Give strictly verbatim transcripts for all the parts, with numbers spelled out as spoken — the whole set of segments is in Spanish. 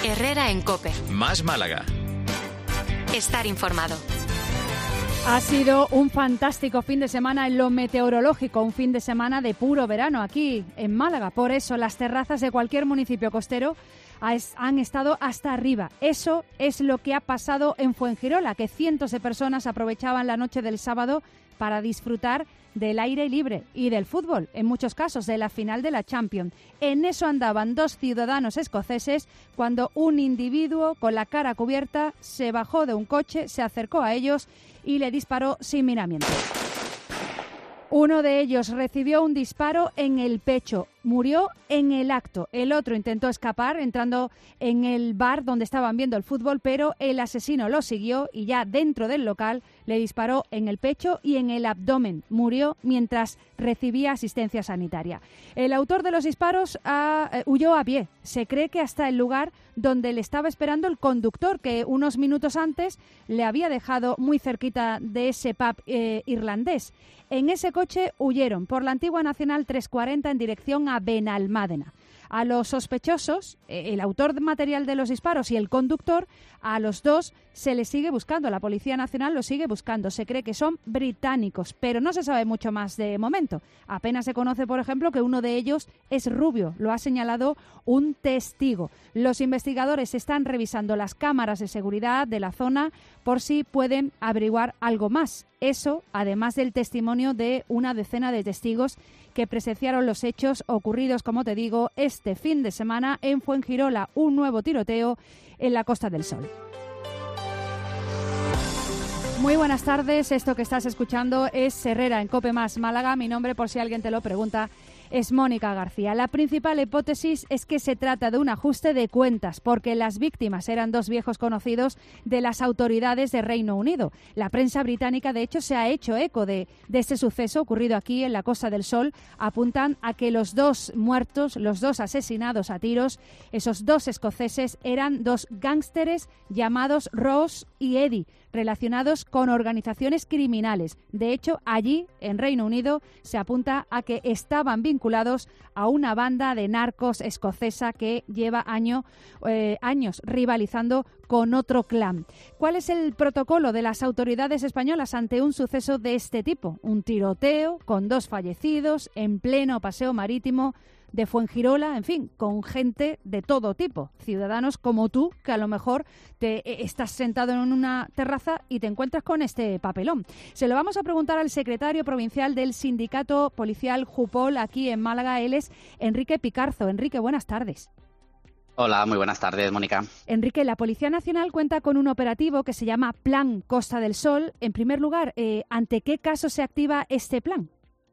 Herrera en COPE. Más Málaga. Estar informado. Ha sido un fantástico fin de semana en lo meteorológico, un fin de semana de puro verano aquí en Málaga. Por eso las terrazas de cualquier municipio costero han estado hasta arriba. Eso es lo que ha pasado en Fuengirola, que cientos de personas aprovechaban la noche del sábado para disfrutar del aire libre y del fútbol, en muchos casos de la final de la Champions. En eso andaban dos ciudadanos escoceses cuando un individuo con la cara cubierta se bajó de un coche, se acercó a ellos y le disparó sin miramiento. Uno de ellos recibió un disparo en el pecho, murió en el acto. El otro intentó escapar entrando en el bar donde estaban viendo el fútbol, pero el asesino lo siguió y ya dentro del local le disparó en el pecho y en el abdomen. Murió mientras recibía asistencia sanitaria. El autor de los disparos ah, eh, huyó a pie. Se cree que hasta el lugar donde le estaba esperando el conductor, que unos minutos antes le había dejado muy cerquita de ese pub eh, irlandés. En ese coche huyeron por la antigua Nacional trescientos cuarenta en dirección a Benalmádena. A los sospechosos, el autor material de los disparos y el conductor, a los dos se les sigue buscando. La Policía Nacional los sigue buscando. Se cree que son británicos, pero no se sabe mucho más de momento. Apenas se conoce, por ejemplo, que uno de ellos es rubio. Lo ha señalado un testigo. Los investigadores están revisando las cámaras de seguridad de la zona por si pueden averiguar algo más. Eso, además del testimonio de una decena de testigos que presenciaron los hechos ocurridos, como te digo, este fin de semana en Fuengirola, un nuevo tiroteo en la Costa del Sol. Muy buenas tardes, esto que estás escuchando es Herrera en COPE Más Málaga. Mi nombre, por si alguien te lo pregunta, es Mónica García. La principal hipótesis es que se trata de un ajuste de cuentas, porque las víctimas eran dos viejos conocidos de las autoridades de Reino Unido. La prensa británica, de hecho, se ha hecho eco de, de este suceso ocurrido aquí en la Costa del Sol. Apuntan a que los dos muertos, los dos asesinados a tiros, esos dos escoceses, eran dos gángsteres llamados Ross y Eddie, relacionados con organizaciones criminales. De hecho, allí, en Reino Unido, se apunta a que estaban vinculados a una banda de narcos escocesa que lleva año, eh, años rivalizando con otro clan. ¿Cuál es el protocolo de las autoridades españolas ante un suceso de este tipo? Un tiroteo con dos fallecidos en pleno paseo marítimo de Fuengirola, en fin, con gente de todo tipo, ciudadanos como tú, que a lo mejor te eh, estás sentado en una terraza y te encuentras con este papelón. Se lo vamos a preguntar al secretario provincial del Sindicato Policial Jupol aquí en Málaga. Él es Enrique Picarzo. Enrique, buenas tardes. Hola, muy buenas tardes, Mónica. Enrique, la Policía Nacional cuenta con un operativo que se llama Plan Costa del Sol. En primer lugar, eh, ¿ante qué caso se activa este plan?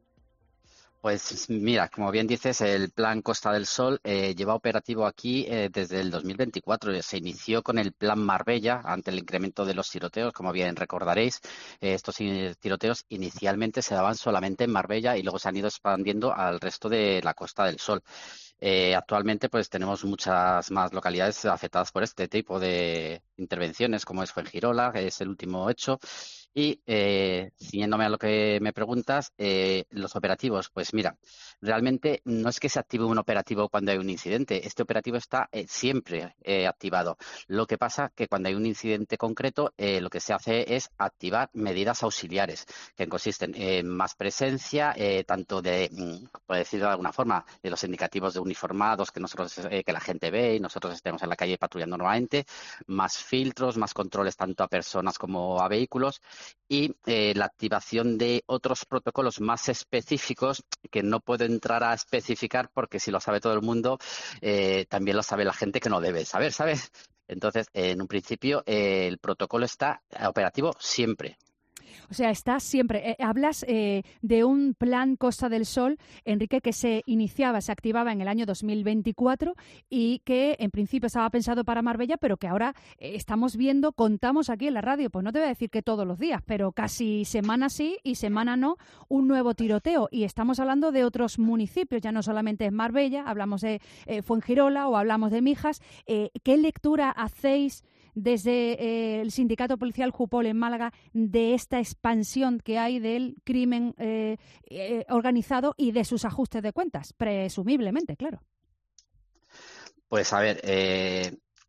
Pues mira, como bien dices, el Plan Costa del Sol eh, lleva operativo aquí eh, desde el dos mil veinticuatro. Se inició con el Plan Marbella ante el incremento de los tiroteos. Como bien recordaréis, eh, estos tiroteos inicialmente se daban solamente en Marbella y luego se han ido expandiendo al resto de la Costa del Sol. Eh, actualmente pues tenemos muchas más localidades afectadas por este tipo de intervenciones, como es Fuengirola, que es el último hecho. Y, eh, siguiéndome a lo que me preguntas, eh, los operativos, pues mira, realmente no es que se active un operativo cuando hay un incidente. Este operativo está eh, siempre eh, activado. Lo que pasa que cuando hay un incidente concreto, eh, lo que se hace es activar medidas auxiliares, que consisten en más presencia, eh, tanto de, por decirlo de alguna forma, de los indicativos de uniformados que nosotros eh, que la gente ve y nosotros estemos en la calle patrullando normalmente, más filtros, más controles tanto a personas como a vehículos, y eh, la activación de otros protocolos más específicos que no puedo entrar a especificar porque si lo sabe todo el mundo, eh, también lo sabe la gente que no debe saber, ¿sabes? Entonces, eh, en un principio, eh, el protocolo está operativo siempre. O sea, está siempre. Eh, hablas eh, de un plan Costa del Sol, Enrique, que se iniciaba, se activaba en el año dos mil veinticuatro y que en principio estaba pensado para Marbella, pero que ahora eh, estamos viendo, contamos aquí en la radio, pues no te voy a decir que todos los días, pero casi semana sí y semana no, un nuevo tiroteo. Y estamos hablando de otros municipios, ya no solamente en Marbella, hablamos de eh, Fuengirola o hablamos de Mijas. Eh, ¿Qué lectura hacéis desde eh, el Sindicato Policial Jupol en Málaga de esta expansión que hay del crimen eh, eh, organizado y de sus ajustes de cuentas? Presumiblemente, claro. Pues a ver, eh,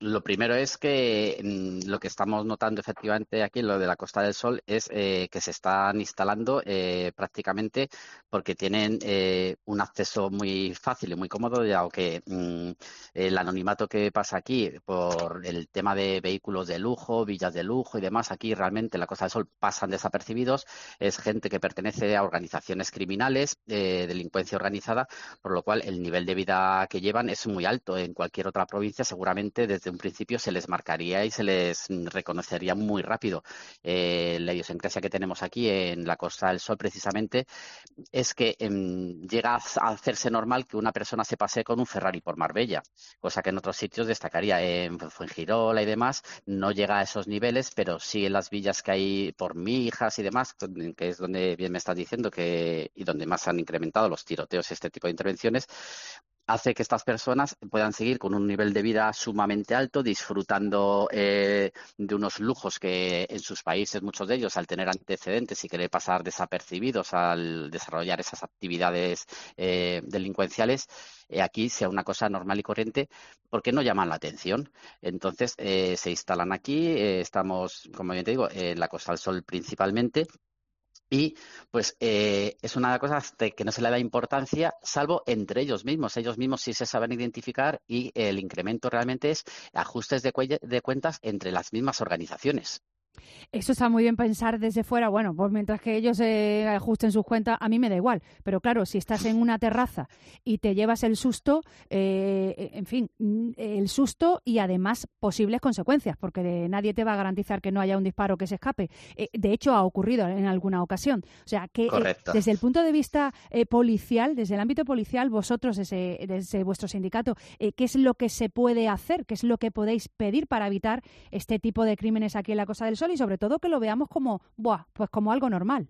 lo primero es que mm, lo que estamos notando efectivamente aquí, lo de la Costa del Sol, es eh, que se están instalando eh, prácticamente porque tienen eh, un acceso muy fácil y muy cómodo, ya que mm, el anonimato que pasa aquí por el tema de vehículos de lujo, villas de lujo y demás, aquí realmente en la Costa del Sol pasan desapercibidos. Es gente que pertenece a organizaciones criminales, eh, delincuencia organizada, por lo cual el nivel de vida que llevan es muy alto. En cualquier otra provincia seguramente desde un principio se les marcaría y se les reconocería muy rápido. Eh, la idiosincrasia que tenemos aquí en la Costa del Sol precisamente es que eh, llega a hacerse normal que una persona se pase con un Ferrari por Marbella, cosa que en otros sitios destacaría. En Fuengirola y demás no llega a esos niveles, pero sí en las villas que hay por Mijas y demás, que es donde bien me estás diciendo que y donde más han incrementado los tiroteos y este tipo de intervenciones, hace que estas personas puedan seguir con un nivel de vida sumamente alto, disfrutando eh, de unos lujos que en sus países, muchos de ellos, al tener antecedentes y querer pasar desapercibidos al desarrollar esas actividades eh, delincuenciales, eh, aquí sea una cosa normal y corriente, porque no llaman la atención. Entonces, eh, se instalan aquí, eh, estamos, como bien te digo, en la Costa del Sol principalmente. Y pues eh, es una cosa que no se le da importancia, salvo entre ellos mismos. Ellos mismos sí se saben identificar y el incremento realmente es ajustes de, cuelle- de cuentas entre las mismas organizaciones. Eso está muy bien pensar desde fuera. Bueno, pues mientras que ellos eh, ajusten sus cuentas, a mí me da igual. Pero claro, si estás en una terraza y te llevas el susto, eh, en fin, el susto y además posibles consecuencias, porque de, nadie te va a garantizar que no haya un disparo que se escape. Eh, de hecho, ha ocurrido en alguna ocasión. O sea, que eh, Correcto. desde el punto de vista eh, policial, desde el ámbito policial, vosotros, desde, desde vuestro sindicato, eh, ¿qué es lo que se puede hacer? ¿Qué es lo que podéis pedir para evitar este tipo de crímenes aquí en la Costa del Sol? Y sobre todo que lo veamos como, buah, pues como algo normal.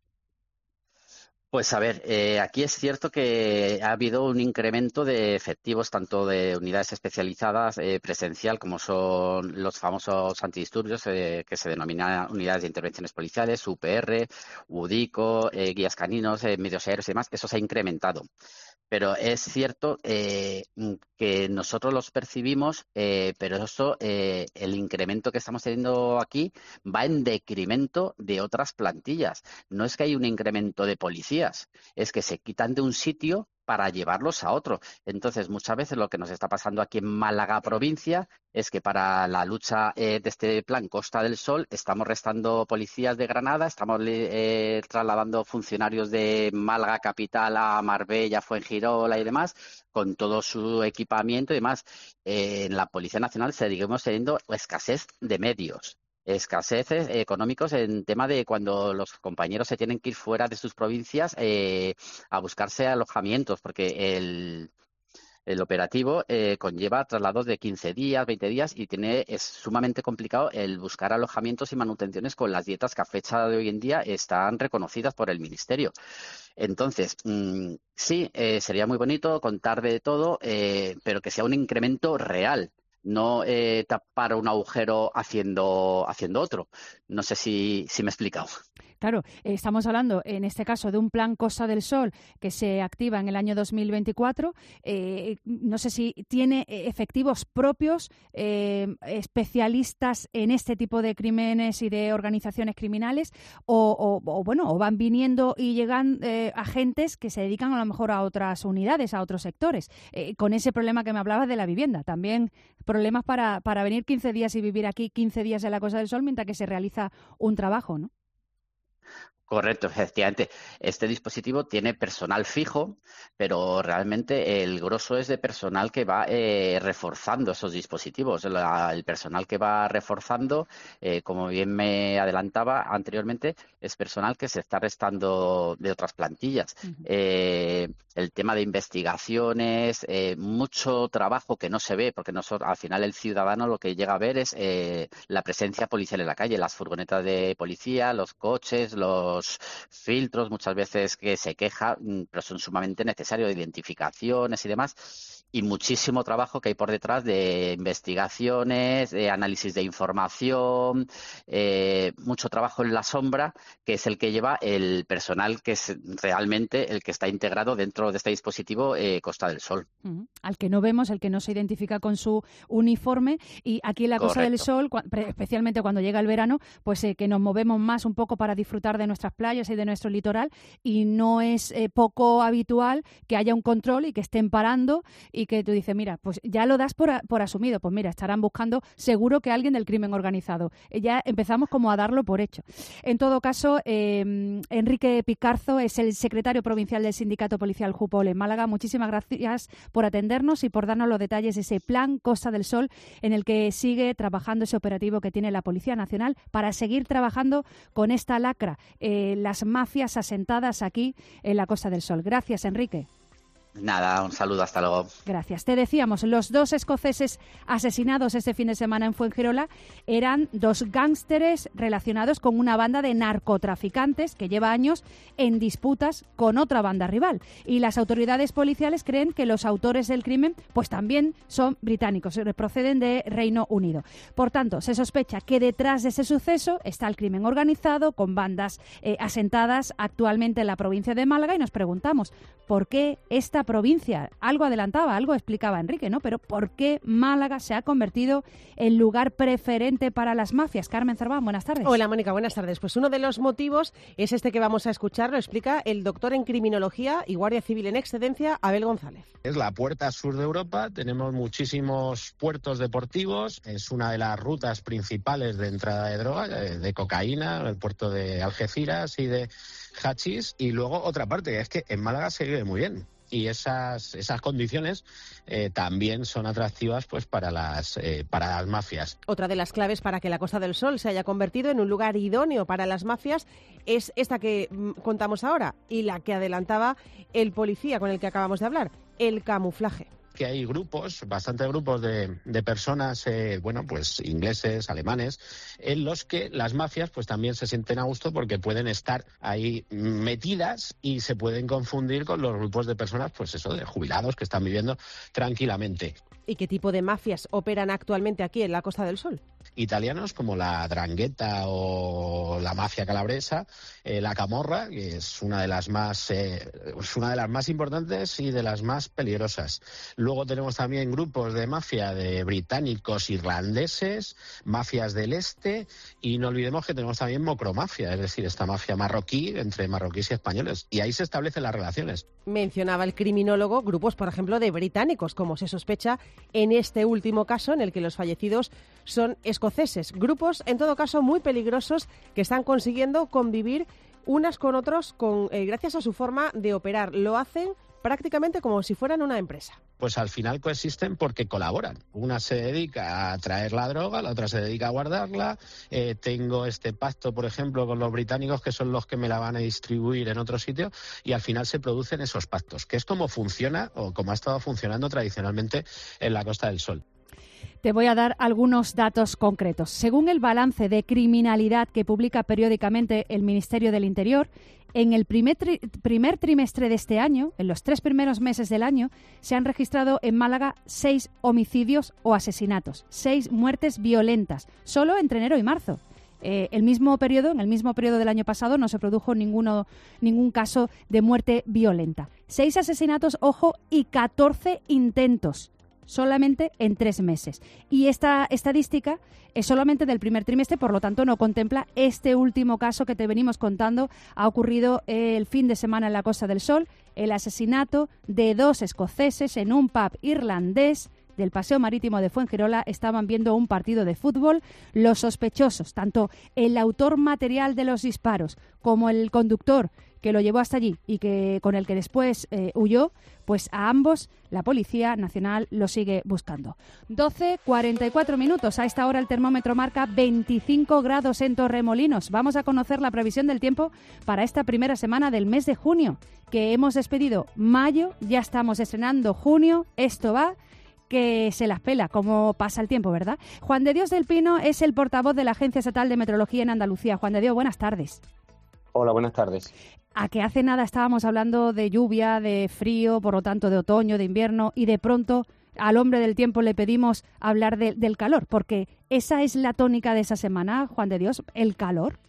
Pues a ver, eh, aquí es cierto que ha habido un incremento de efectivos, tanto de unidades especializadas eh, presencial, como son los famosos antidisturbios, eh, que se denominan unidades de intervenciones policiales, U P R, UDICO, eh, guías caninos, eh, medios aéreos y demás. Eso se ha incrementado. Pero es cierto eh, que nosotros los percibimos, eh, pero eso, eh, el incremento que estamos teniendo aquí va en decremento de otras plantillas. No es que hay un incremento de policías, es que se quitan de un sitio para llevarlos a otro. Entonces, muchas veces lo que nos está pasando aquí en Málaga provincia es que para la lucha eh, de este plan Costa del Sol estamos restando policías de Granada, estamos eh, trasladando funcionarios de Málaga capital a Marbella, Fuengirola y demás, con todo su equipamiento y demás. Eh, en la Policía Nacional seguimos teniendo escasez de medios. Escaseces económicos en tema de cuando los compañeros se tienen que ir fuera de sus provincias eh, a buscarse alojamientos, porque el, el operativo eh, conlleva traslados de quince días, veinte días y tiene es sumamente complicado el buscar alojamientos y manutenciones con las dietas que a fecha de hoy en día están reconocidas por el Ministerio. Entonces, mmm, sí, eh, sería muy bonito contar de todo, eh, pero que sea un incremento real. No eh, tapar un agujero haciendo, haciendo otro. No sé si, si me he explicado. Claro, eh, estamos hablando en este caso de un plan Costa del Sol que se activa en el año dos mil veinticuatro. Eh, no sé si tiene efectivos propios, eh, especialistas en este tipo de crímenes y de organizaciones criminales, o, o, o bueno, o van viniendo y llegan eh, agentes que se dedican a lo mejor a otras unidades, a otros sectores, eh, con ese problema que me hablabas de la vivienda. También problemas para, para venir quince días y vivir aquí quince días en la Costa del Sol mientras que se realiza un trabajo, ¿no? Correcto, efectivamente. Este dispositivo tiene personal fijo, pero realmente el grosso es de personal que va eh, reforzando esos dispositivos. La, el personal que va reforzando, eh, como bien me adelantaba anteriormente, es personal que se está restando de otras plantillas. Uh-huh. Eh, el tema de investigaciones, eh, mucho trabajo que no se ve, porque nosotros, al final el ciudadano lo que llega a ver es eh, la presencia policial en la calle, las furgonetas de policía, los coches, los filtros muchas veces que se queja, pero son sumamente necesarios, de identificaciones y demás. y muchísimo trabajo que hay por detrás de investigaciones, de análisis de información, eh, mucho trabajo en la sombra, que es el que lleva el personal que es realmente el que está integrado dentro de este dispositivo eh, Costa del Sol. Uh-huh. Al que no vemos, el que no se identifica con su uniforme, y aquí en la Costa Correcto. del Sol, especialmente cuando llega el verano, pues eh, que nos movemos más un poco para disfrutar de nuestras playas y de nuestro litoral, y no es eh, poco habitual que haya un control y que estén parando y que tú dices, mira, pues ya lo das por, a, por asumido, pues mira, estarán buscando seguro que alguien del crimen organizado. Ya empezamos como a darlo por hecho. En todo caso, eh, Enrique Picarzo es el secretario provincial del Sindicato Policial Jupol en Málaga. Muchísimas gracias por atendernos y por darnos los detalles de ese plan Costa del Sol en el que sigue trabajando ese operativo que tiene la Policía Nacional para seguir trabajando con esta lacra, eh, las mafias asentadas aquí en la Costa del Sol. Gracias, Enrique. Nada, un saludo, hasta luego. Gracias. Te decíamos, los dos escoceses asesinados este fin de semana en Fuengirola eran dos gángsteres relacionados con una banda de narcotraficantes que lleva años en disputas con otra banda rival. Y las autoridades policiales creen que los autores del crimen pues también son británicos, proceden de Reino Unido. Por tanto, se sospecha que detrás de ese suceso está el crimen organizado con bandas eh, asentadas actualmente en la provincia de Málaga, y nos preguntamos, ¿por qué esta provincia? Algo adelantaba, algo explicaba Enrique, ¿no? Pero ¿por qué Málaga se ha convertido en lugar preferente para las mafias? Carmen Cerván, buenas tardes. Hola, Mónica, buenas tardes. Pues uno de los motivos es este que vamos a escuchar, lo explica el doctor en Criminología y Guardia Civil en Excedencia, Abel González. Es la puerta sur de Europa, tenemos muchísimos puertos deportivos, es una de las rutas principales de entrada de droga, de cocaína, el puerto de Algeciras y de hachís, y luego otra parte, que es que en Málaga se vive muy bien. Y esas esas condiciones eh, también son atractivas pues para las eh, para las mafias. Otra de las claves para que la Costa del Sol se haya convertido en un lugar idóneo para las mafias es esta que mm, contamos ahora y la que adelantaba el policía con el que acabamos de hablar, el camuflaje. Que hay grupos, bastantes grupos de, de personas, eh, bueno, pues ingleses, alemanes, en los que las mafias pues también se sienten a gusto porque pueden estar ahí metidas y se pueden confundir con los grupos de personas, pues eso, de jubilados que están viviendo tranquilamente. ¿Y qué tipo de mafias operan actualmente aquí en la Costa del Sol? Italianos como la 'Ndrangheta o la mafia calabresa, eh, la Camorra, que es una de las más eh, es una de las más importantes y de las más peligrosas. Luego tenemos también grupos de mafia de británicos, irlandeses, mafias del este, y no olvidemos que tenemos también mocromafia, es decir, esta mafia marroquí entre marroquíes y españoles, y ahí se establecen las relaciones. Mencionaba el criminólogo grupos, por ejemplo, de británicos, como se sospecha en este último caso en el que los fallecidos son escoceses. Grupos, en todo caso, muy peligrosos que están consiguiendo convivir unas con otros con, eh, gracias a su forma de operar. Lo hacen prácticamente como si fueran una empresa. Pues al final coexisten porque colaboran. Una se dedica a traer la droga, la otra se dedica a guardarla. Eh, tengo este pacto, por ejemplo, con los británicos, que son los que me la van a distribuir en otro sitio, y al final se producen esos pactos, que es como funciona o como ha estado funcionando tradicionalmente en la Costa del Sol. Te voy a dar algunos datos concretos. Según el balance de criminalidad que publica periódicamente el Ministerio del Interior, en el primer, tri- primer trimestre de este año, en los tres primeros meses del año, se han registrado en Málaga seis homicidios o asesinatos, seis muertes violentas, solo entre enero y marzo. Eh, el mismo periodo, en el mismo periodo del año pasado, no se produjo ninguno, ningún caso de muerte violenta. Seis asesinatos, ojo, y catorce intentos. Solamente en tres meses. Y esta estadística es solamente del primer trimestre, por lo tanto no contempla este último caso que te venimos contando. Ha ocurrido el fin de semana en la Costa del Sol, el asesinato de dos escoceses en un pub irlandés del Paseo Marítimo de Fuengirola. Estaban viendo un partido de fútbol. Los sospechosos, tanto el autor material de los disparos como el conductor que lo llevó hasta allí y que con el que después eh, huyó, pues a ambos la Policía Nacional lo sigue buscando. doce cuarenta y cuatro minutos. A esta hora el termómetro marca veinticinco grados en Torremolinos. Vamos a conocer la previsión del tiempo para esta primera semana del mes de junio, que hemos despedido mayo, ya estamos estrenando junio. Esto va que se las pela, como pasa el tiempo, ¿verdad? Juan de Dios del Pino es el portavoz de la Agencia Estatal de Meteorología en Andalucía. Juan de Dios, buenas tardes. Hola, buenas tardes. a que hace nada estábamos hablando de lluvia, de frío, por lo tanto de otoño, de invierno, y de pronto al hombre del tiempo le pedimos hablar de, del calor, porque esa es la tónica de esa semana, Juan de Dios, el calor.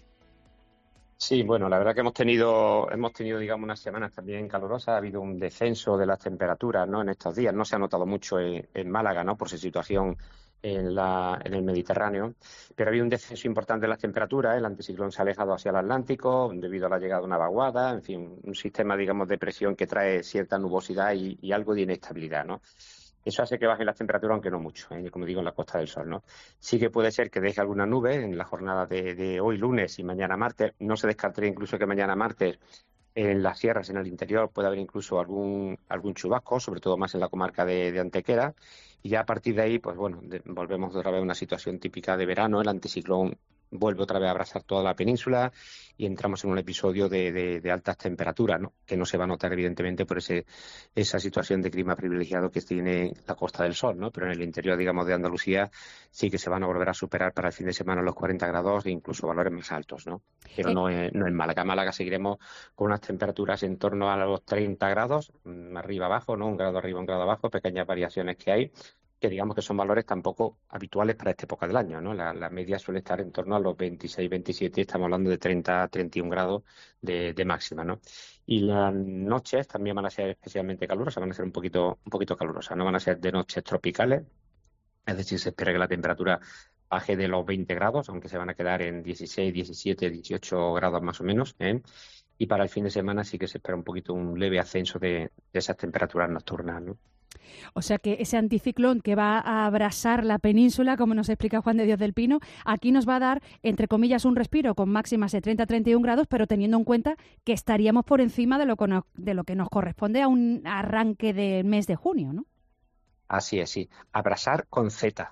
Sí, bueno, la verdad que hemos tenido, hemos tenido, digamos, unas semanas también calurosas. Ha habido un descenso de las temperaturas, ¿no? En estos días no se ha notado mucho en, en Málaga, ¿no? Por su situación en, la, en el Mediterráneo, pero ha habido un descenso importante de las temperaturas. El anticiclón se ha alejado hacia el Atlántico debido a la llegada de una vaguada, en fin, un sistema, digamos, de presión que trae cierta nubosidad y, y algo de inestabilidad, ¿no? Eso hace que bajen las temperaturas, aunque no mucho, ¿eh? Como digo, en la Costa del Sol, ¿no? Sí que puede ser que deje alguna nube en la jornada de, de hoy lunes y mañana martes. No se descartaría incluso que mañana martes en las sierras, en el interior, puede haber incluso algún algún chubasco, sobre todo más en la comarca de, de Antequera. Y ya a partir de ahí, pues bueno, de, volvemos otra vez a una situación típica de verano. El anticiclón vuelve otra vez a abrazar toda la península y entramos en un episodio de, de, de altas temperaturas, ¿no? Que no se va a notar evidentemente por ese esa situación de clima privilegiado que tiene la Costa del Sol, ¿no? Pero en el interior, digamos, de Andalucía sí que se van a volver a superar para el fin de semana los cuarenta grados e incluso valores más altos, ¿no? Pero eh. no, es, no en Málaga. En Málaga seguiremos con unas temperaturas en torno a los treinta grados, arriba abajo, ¿no? Un grado arriba, un grado abajo, pequeñas variaciones que hay, que digamos que son valores tampoco habituales para esta época del año, ¿no? La, la media suele estar en torno a los veintiséis, veintisiete, estamos hablando de treinta, treinta y un grados de, de máxima, ¿no? Y las noches también van a ser especialmente calurosas, van a ser un poquito, un poquito calurosas, no van a ser de noches tropicales, es decir, se espera que la temperatura baje de los veinte grados, aunque se van a quedar en dieciséis, diecisiete, dieciocho grados más o menos, ¿eh? Y para el fin de semana sí que se espera un poquito un leve ascenso de, de esas temperaturas nocturnas, ¿no? O sea que ese anticiclón que va a abrasar la península, como nos explica Juan de Dios del Pino, aquí nos va a dar, entre comillas, un respiro con máximas de treinta a treinta y un grados, pero teniendo en cuenta que estaríamos por encima de lo que nos, de lo que nos corresponde a un arranque del mes de junio, ¿no? Así es, sí. Abrasar con Z.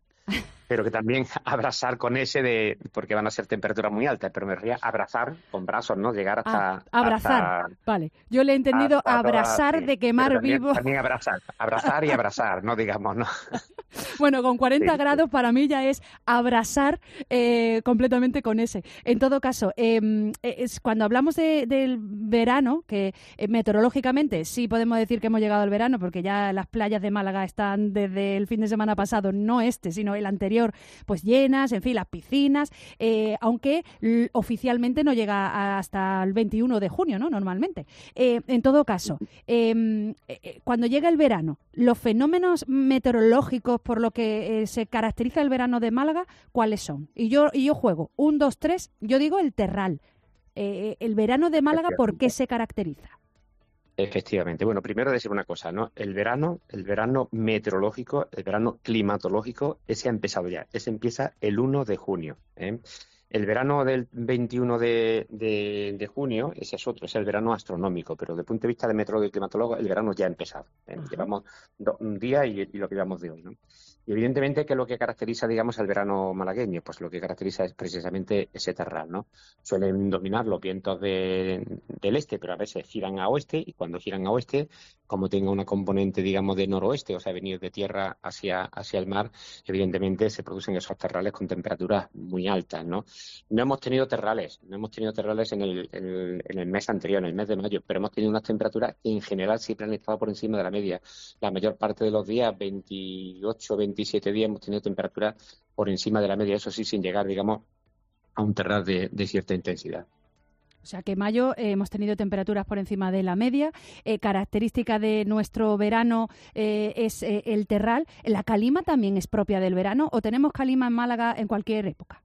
Pero que también abrazar con ese de, porque van a ser temperaturas muy altas, pero me refería a abrazar con brazos, ¿no? Llegar hasta... Ah, abrazar, hasta, vale. Yo le he entendido abrazar toda, sí, de quemar también, vivo. También abrazar, abrazar y abrazar, no digamos, ¿no? Bueno, con cuarenta sí, grados sí. Para mí ya es abrazar eh, completamente con ese. En todo caso, eh, es cuando hablamos de, del verano, que eh, meteorológicamente sí podemos decir que hemos llegado al verano, porque ya las playas de Málaga están desde el fin de semana pasado, no este, sino el anterior, pues llenas, en fin, las piscinas, eh, aunque l- oficialmente no llega hasta el veintiuno de junio, ¿no? Normalmente. Eh, en todo caso, eh, eh, cuando llega el verano, los fenómenos meteorológicos por lo que eh, se caracteriza el verano de Málaga, ¿cuáles son? Y yo, y yo juego un, dos, tres, yo digo el terral. Eh, el verano de Málaga, ¿por qué se caracteriza? Efectivamente. Bueno, primero decir una cosa, ¿no? El verano, el verano meteorológico, el verano climatológico, ese ha empezado ya. Ese empieza el uno de junio, ¿eh? El verano del veintiuno de, de, de junio, ese es otro, es el verano astronómico, pero desde el punto de vista de meteorólogo y climatólogo, el verano ya ha empezado, ¿eh? Llevamos do, un día y, y lo que llevamos de hoy, ¿no? Y evidentemente, ¿qué es lo que caracteriza, digamos, al verano malagueño? Pues lo que caracteriza es precisamente ese terral, ¿no? Suelen dominar los vientos de, del este, pero a veces giran a oeste, y cuando giran a oeste, como tenga una componente, digamos, de noroeste, o sea, venir de tierra hacia, hacia el mar, evidentemente se producen esos terrales con temperaturas muy altas, ¿no? No hemos tenido terrales, no hemos tenido terrales en el, en el, en el mes anterior, en el mes de mayo, pero hemos tenido unas temperaturas que en general siempre han estado por encima de la media. La mayor parte de los días, veintiocho, veintisiete días, hemos tenido temperaturas por encima de la media, eso sí, sin llegar, digamos, a un terral de, de cierta intensidad. O sea que en mayo eh, hemos tenido temperaturas por encima de la media. Eh, característica de nuestro verano eh, es eh, el terral. ¿La calima también es propia del verano o tenemos calima en Málaga en cualquier época?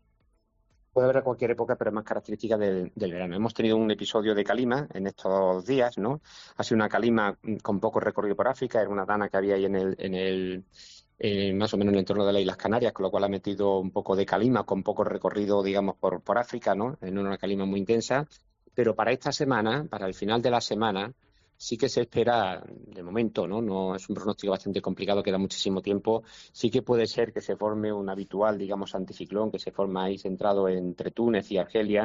Puede haber a cualquier época, pero es más característica del, del verano. Hemos tenido un episodio de calima en estos días, ¿no? Ha sido una calima con poco recorrido por África, era una dana que había ahí en el, en el eh, más o menos en el entorno de las Islas Canarias, con lo cual ha metido un poco de calima con poco recorrido, digamos, por, por África, ¿no? En una calima muy intensa. Pero para esta semana, para el final de la semana, sí que se espera, de momento, ¿no? No es un pronóstico bastante complicado, queda muchísimo tiempo. Sí que puede ser que se forme un habitual, digamos, anticiclón que se forma ahí centrado entre Túnez y Argelia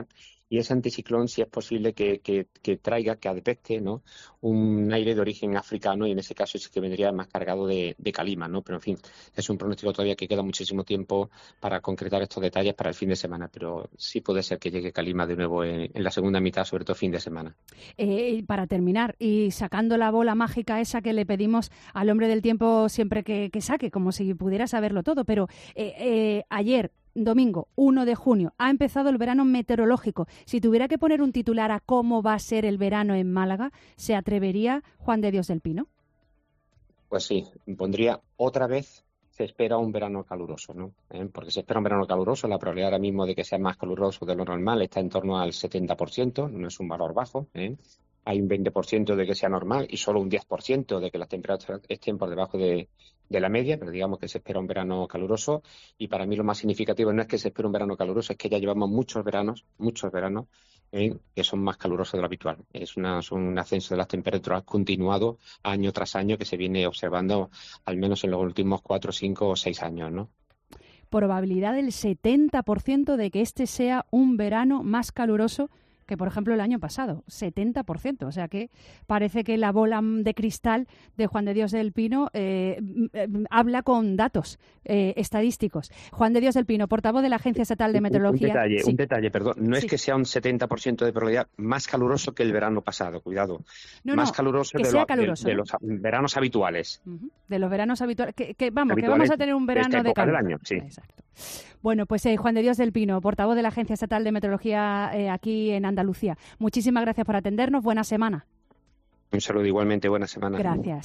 y ese anticiclón sí es posible que, que, que traiga, que advecte, ¿no?, un aire de origen africano, y en ese caso sí que vendría más cargado de, de calima, ¿no? Pero en fin, es un pronóstico todavía que queda muchísimo tiempo para concretar estos detalles para el fin de semana, pero sí puede ser que llegue calima de nuevo en, en la segunda mitad, sobre todo fin de semana. Eh, para terminar, y sacando la bola mágica esa que le pedimos al hombre del tiempo siempre que, que saque, como si pudiera saberlo todo, pero eh, eh, ayer, domingo uno de junio, ha empezado el verano meteorológico. Si tuviera que poner un titular a cómo va a ser el verano en Málaga, ¿se atrevería Juan de Dios del Pino? Pues sí, pondría otra vez, se espera un verano caluroso, ¿no? ¿Eh? Porque se espera un verano caluroso, la probabilidad ahora mismo de que sea más caluroso de lo normal está en torno al setenta por ciento, no es un valor bajo, ¿eh? Hay un veinte por ciento de que sea normal y solo un diez por ciento de que las temperaturas estén por debajo de, de la media, pero digamos que se espera un verano caluroso, y para mí lo más significativo no es que se espera un verano caluroso, es que ya llevamos muchos veranos, muchos veranos, ¿eh?, que son más calurosos de lo habitual. Es una, son un ascenso de las temperaturas continuado año tras año que se viene observando al menos en los últimos cuatro, cinco o seis años, ¿no? Probabilidad del setenta por ciento de que este sea un verano más caluroso que, por ejemplo, el año pasado, setenta por ciento. O sea que parece que la bola de cristal de Juan de Dios del Pino eh, eh, habla con datos eh, estadísticos. Juan de Dios del Pino, portavoz de la Agencia Estatal de Meteorología. Un detalle, sí. un detalle, perdón. No sí. es que sea un setenta por ciento de probabilidad más caluroso que el verano pasado, cuidado. No, más no, caluroso, que de, sea lo, caluroso de, de ¿no? los veranos habituales. Uh-huh. De los veranos habituales. Que, que vamos, habituales que vamos a tener un verano de, de calor. del año, sí. Exacto. Bueno, pues eh, Juan de Dios del Pino, portavoz de la Agencia Estatal de Meteorología eh, aquí en Andalucía. Muchísimas gracias por atendernos. Buena semana. Un saludo igualmente. Buena semana. Gracias.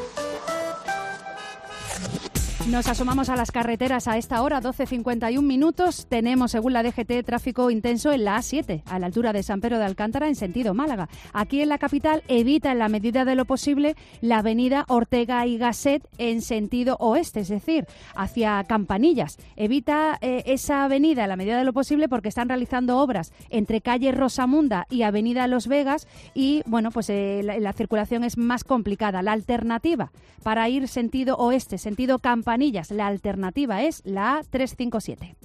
Nos asomamos a las carreteras a esta hora, doce cincuenta y un minutos. Tenemos, según la D G T, tráfico intenso en la A siete, a la altura de San Pedro de Alcántara, en sentido Málaga. Aquí en la capital, evita en la medida de lo posible la avenida Ortega y Gasset en sentido oeste, es decir, hacia Campanillas. Evita eh, esa avenida en la medida de lo posible porque están realizando obras entre calle Rosamunda y avenida Los Vegas y, bueno, pues eh, la, la circulación es más complicada. La alternativa para ir sentido oeste, sentido Campanillas, la alternativa es la A trescientos cincuenta y siete.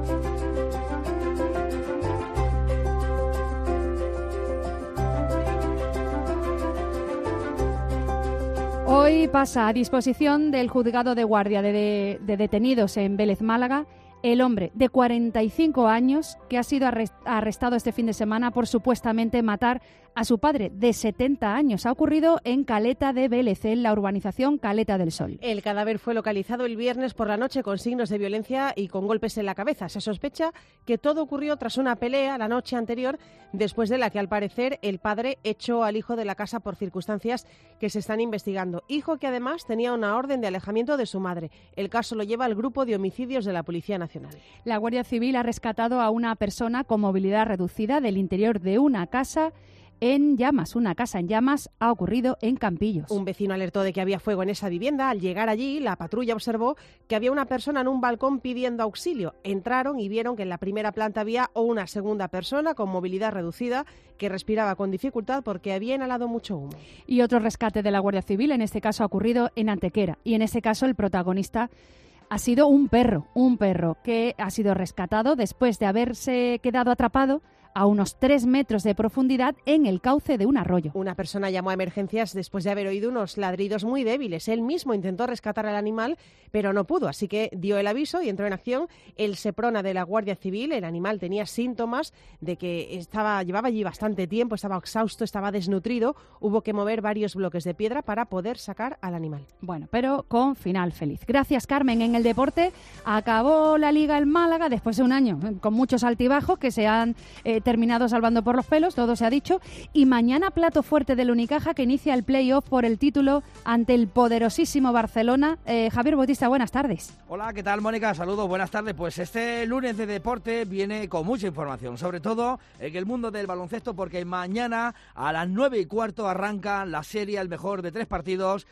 Hoy pasa a disposición del juzgado de guardia de, de, de detenidos en Vélez, Málaga, el hombre de cuarenta y cinco años que ha sido arrestado este fin de semana por supuestamente matar a su padre de setenta años. Ha ocurrido en Caleta de Vélez, en la urbanización Caleta del Sol. El cadáver fue localizado el viernes por la noche con signos de violencia y con golpes en la cabeza. Se sospecha que todo ocurrió tras una pelea la noche anterior, después de la que al parecer el padre echó al hijo de la casa por circunstancias que se están investigando. Hijo que además tenía una orden de alejamiento de su madre. El caso lo lleva al grupo de homicidios de la Policía Nacional. La Guardia Civil ha rescatado a una persona con movilidad reducida del interior de una casa en llamas. Una casa en llamas ha ocurrido en Campillos. Un vecino alertó de que había fuego en esa vivienda. Al llegar allí, la patrulla observó que había una persona en un balcón pidiendo auxilio. Entraron y vieron que en la primera planta había una segunda persona con movilidad reducida que respiraba con dificultad porque había inhalado mucho humo. Y otro rescate de la Guardia Civil, en este caso ha ocurrido en Antequera. Y en este caso el protagonista ha sido un perro, un perro que ha sido rescatado después de haberse quedado atrapado a unos tres metros de profundidad en el cauce de un arroyo. Una persona llamó a emergencias después de haber oído unos ladridos muy débiles. Él mismo intentó rescatar al animal, pero no pudo, así que dio el aviso y entró en acción el Seprona de la Guardia Civil. El animal tenía síntomas de que estaba llevaba allí bastante tiempo, estaba exhausto, estaba desnutrido. Hubo que mover varios bloques de piedra para poder sacar al animal. Bueno, pero con final feliz. Gracias, Carmen. En el deporte acabó la Liga en Málaga después de un año con muchos altibajos que se han eh, terminado salvando por los pelos, todo se ha dicho, y mañana plato fuerte del Unicaja que inicia el play-off por el título ante el poderosísimo Barcelona. Eh, Javier Bautista, buenas tardes. Hola, ¿qué tal, Mónica? Saludos, buenas tardes. Pues este lunes de deporte viene con mucha información, sobre todo en el mundo del baloncesto, porque mañana a las nueve y cuarto arranca la serie, el mejor de tres partidos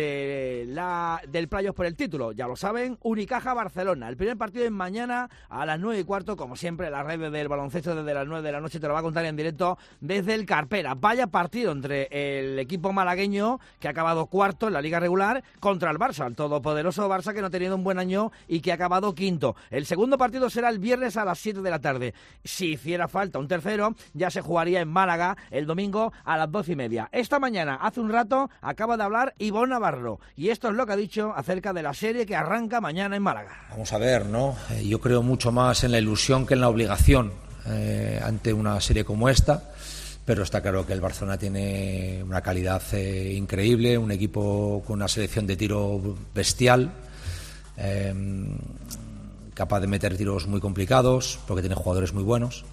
de la del play-off por el título. Ya lo saben, Unicaja Barcelona. El primer partido es mañana a las nueve y cuarto, como siempre, la red del baloncesto desde las nueve nueve de la noche, te lo va a contar en directo desde el Carpena. Vaya partido entre el equipo malagueño, que ha acabado cuarto en la liga regular, contra el Barça, el todopoderoso Barça, que no ha tenido un buen año y que ha acabado quinto. El segundo partido será el viernes a las siete de la tarde. Si hiciera falta un tercero, ya se jugaría en Málaga el domingo a las doce y media. Esta mañana, hace un rato, acaba de hablar Ivonne Navarro, y esto es lo que ha dicho acerca de la serie que arranca mañana en Málaga. Vamos a ver, ¿no? Eh, yo creo mucho más en la ilusión que en la obligación eh, ante una serie como esta, pero está claro que el Barcelona tiene una calidad eh, increíble, un equipo con una selección de tiro bestial, eh, capaz de meter tiros muy complicados, porque tiene jugadores muy buenos.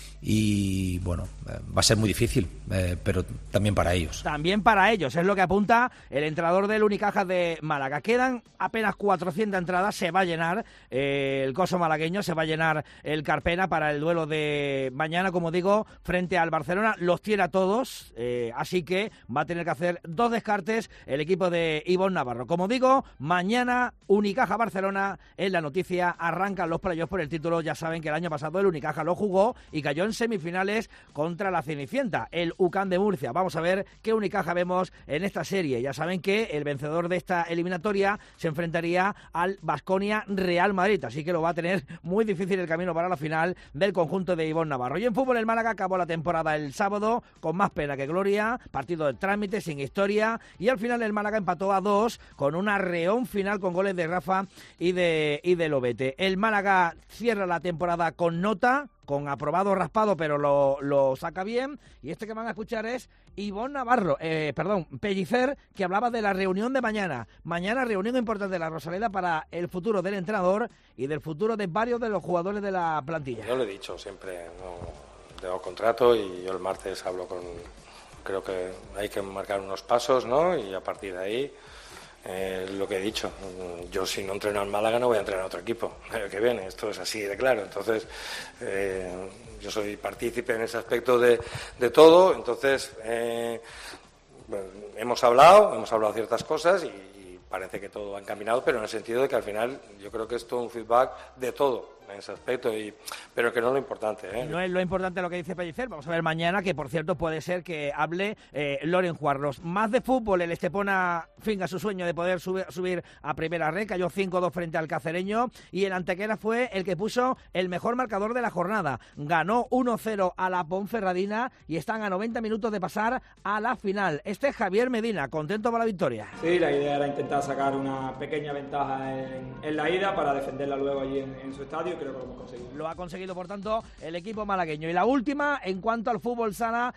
Y bueno, va a ser muy difícil, eh, pero también para ellos. También para ellos, es lo que apunta el entrenador del Unicaja de Málaga. Quedan apenas cuatrocientas entradas, se va a llenar eh, el coso malagueño, se va a llenar el Carpena para el duelo de mañana, como digo, frente al Barcelona. Los tiene a todos, eh, así que va a tener que hacer dos descartes el equipo de Ivonne Navarro. Como digo, mañana Unicaja-Barcelona es la noticia, arrancan los playoffs por el título. Ya saben que el año pasado el Unicaja lo jugó y cayó en semifinales contra la Cenicienta, el U C A M de Murcia. Vamos a ver qué Unicaja vemos en esta serie. Ya saben que el vencedor de esta eliminatoria se enfrentaría al Baskonia Real Madrid, así que lo va a tener muy difícil el camino para la final del conjunto de Ivonne Navarro. Y en fútbol, el Málaga acabó la temporada el sábado con más pena que gloria, partido de trámite, sin historia, y al final el Málaga empató a dos con un arreón final con goles de Rafa y de, y de Lobete. El Málaga cierra la temporada con nota, con aprobado raspado, pero lo, lo saca bien. Y este que van a escuchar es Ivonne Navarro, eh, perdón, Pellicer, que hablaba de la reunión de mañana. Mañana reunión importante de la Rosaleda para el futuro del entrenador y del futuro de varios de los jugadores de la plantilla. Yo lo he dicho siempre, no tengo contrato y yo el martes hablo con... Creo que hay que marcar unos pasos, ¿no? Y a partir de ahí... Eh, lo que he dicho, yo si no entreno en Málaga no voy a entrenar a otro equipo el que viene, esto es así de claro. Entonces eh, yo soy partícipe en ese aspecto de, de todo. Entonces eh, bueno, hemos hablado hemos hablado ciertas cosas y, y parece que todo va encaminado, pero en el sentido de que al final yo creo que es todo un feedback de todo en ese aspecto, y pero que no es lo importante, ¿eh? No es lo importante lo que dice Pellicer. Vamos a ver mañana, que por cierto puede ser que hable eh, Loren Juarros. Más de fútbol, el Estepona finca su sueño de poder subir, subir a primera red, cayó cinco dos frente al Cacereño, y el Antequera fue el que puso el mejor marcador de la jornada. Ganó uno cero a la Ponferradina y están a noventa minutos de pasar a la final. Este es Javier Medina, contento por la victoria. Sí, la idea era intentar sacar una pequeña ventaja en, en la ida para defenderla luego allí en, en su estadio. Creo que lo hemos conseguido. Lo ha conseguido, por tanto, el equipo malagueño. Y la última, en cuanto al fútbol sala,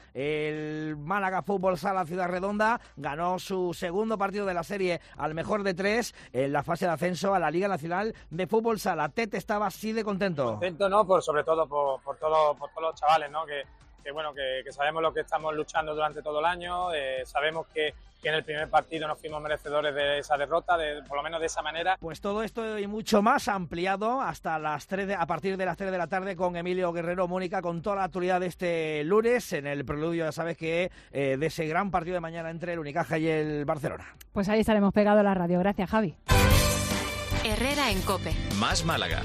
el Málaga Fútbol Sala Ciudad Redonda ganó su segundo partido de la serie al mejor de tres en la fase de ascenso a la Liga Nacional de Fútbol Sala. Tete estaba así de contento. Contento, ¿no? Por, sobre todo por, por, todo, por todos los chavales, ¿no? Que, que bueno, que, que sabemos lo que estamos luchando durante todo el año, eh, sabemos que que en el primer partido nos fuimos merecedores de esa derrota, de, por lo menos de esa manera. Pues todo esto y mucho más ampliado hasta las tres de, a partir de las tres de la tarde con Emilio Guerrero Mónica, con toda la actualidad de este lunes, en el preludio, ya sabes que eh, de ese gran partido de mañana entre el Unicaja y el Barcelona. Pues ahí estaremos pegados a la radio. Gracias, Javi. Herrera en COPE. Más Málaga.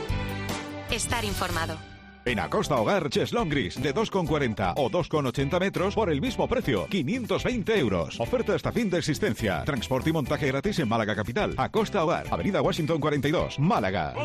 Estar informado. En Acosta Hogar, cheslón gris de dos con cuarenta o dos con ochenta metros por el mismo precio, quinientos veinte euros. Oferta hasta fin de existencia. Transporte y montaje gratis en Málaga Capital. Acosta Hogar, Avenida Washington cuarenta y dos, Málaga.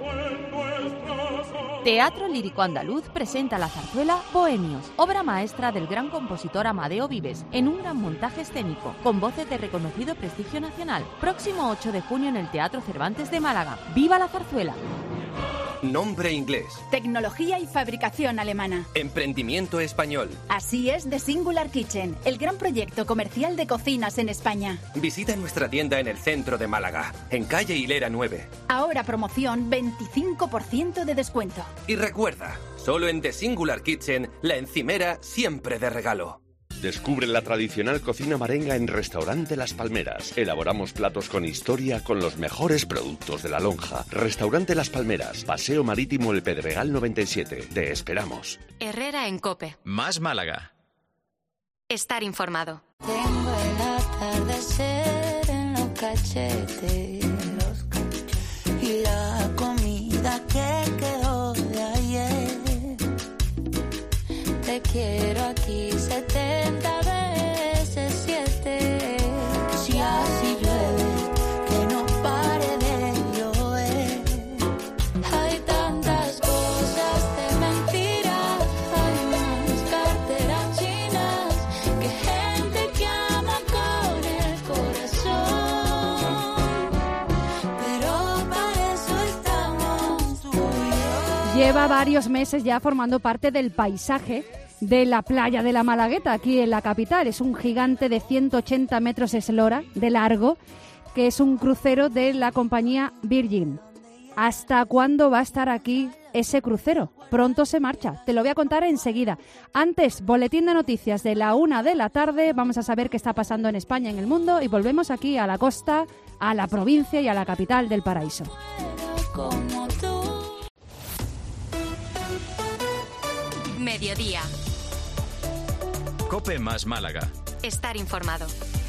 Teatro Lírico Andaluz presenta la zarzuela Bohemios, obra maestra del gran compositor Amadeo Vives, en un gran montaje escénico, con voces de reconocido prestigio nacional. Próximo ocho de junio en el Teatro Cervantes de Málaga. ¡Viva la zarzuela! Nombre inglés. Tecnología y fabricación alemana. Emprendimiento español. Así es The Singular Kitchen, el gran proyecto comercial de cocinas en España. Visita nuestra tienda en el centro de Málaga, en calle Hilera nueve. Ahora promoción veinticinco por ciento de descuento. Y recuerda, solo en The Singular Kitchen, la encimera siempre de regalo. Descubre la tradicional cocina marenga en Restaurante Las Palmeras. Elaboramos platos con historia con los mejores productos de la lonja. Restaurante Las Palmeras, Paseo Marítimo El Pedregal noventa y siete. Te esperamos. Herrera en COPE. Más Málaga. Estar informado. Tengo el atardecer en los cachetes, los cachetes y la comida que quedó de ayer. Lleva varios meses ya formando parte del paisaje de la playa de la Malagueta, aquí en la capital. Es un gigante de ciento ochenta metros eslora de largo, que es un crucero de la compañía Virgin. ¿Hasta cuándo va a estar aquí ese crucero? Pronto se marcha. Te lo voy a contar enseguida. Antes, boletín de noticias de la una de la tarde. Vamos a saber qué está pasando en España, en el mundo, y volvemos aquí a la costa, a la provincia y a la capital del paraíso. Mediodía. COPE más Málaga. Estar informado.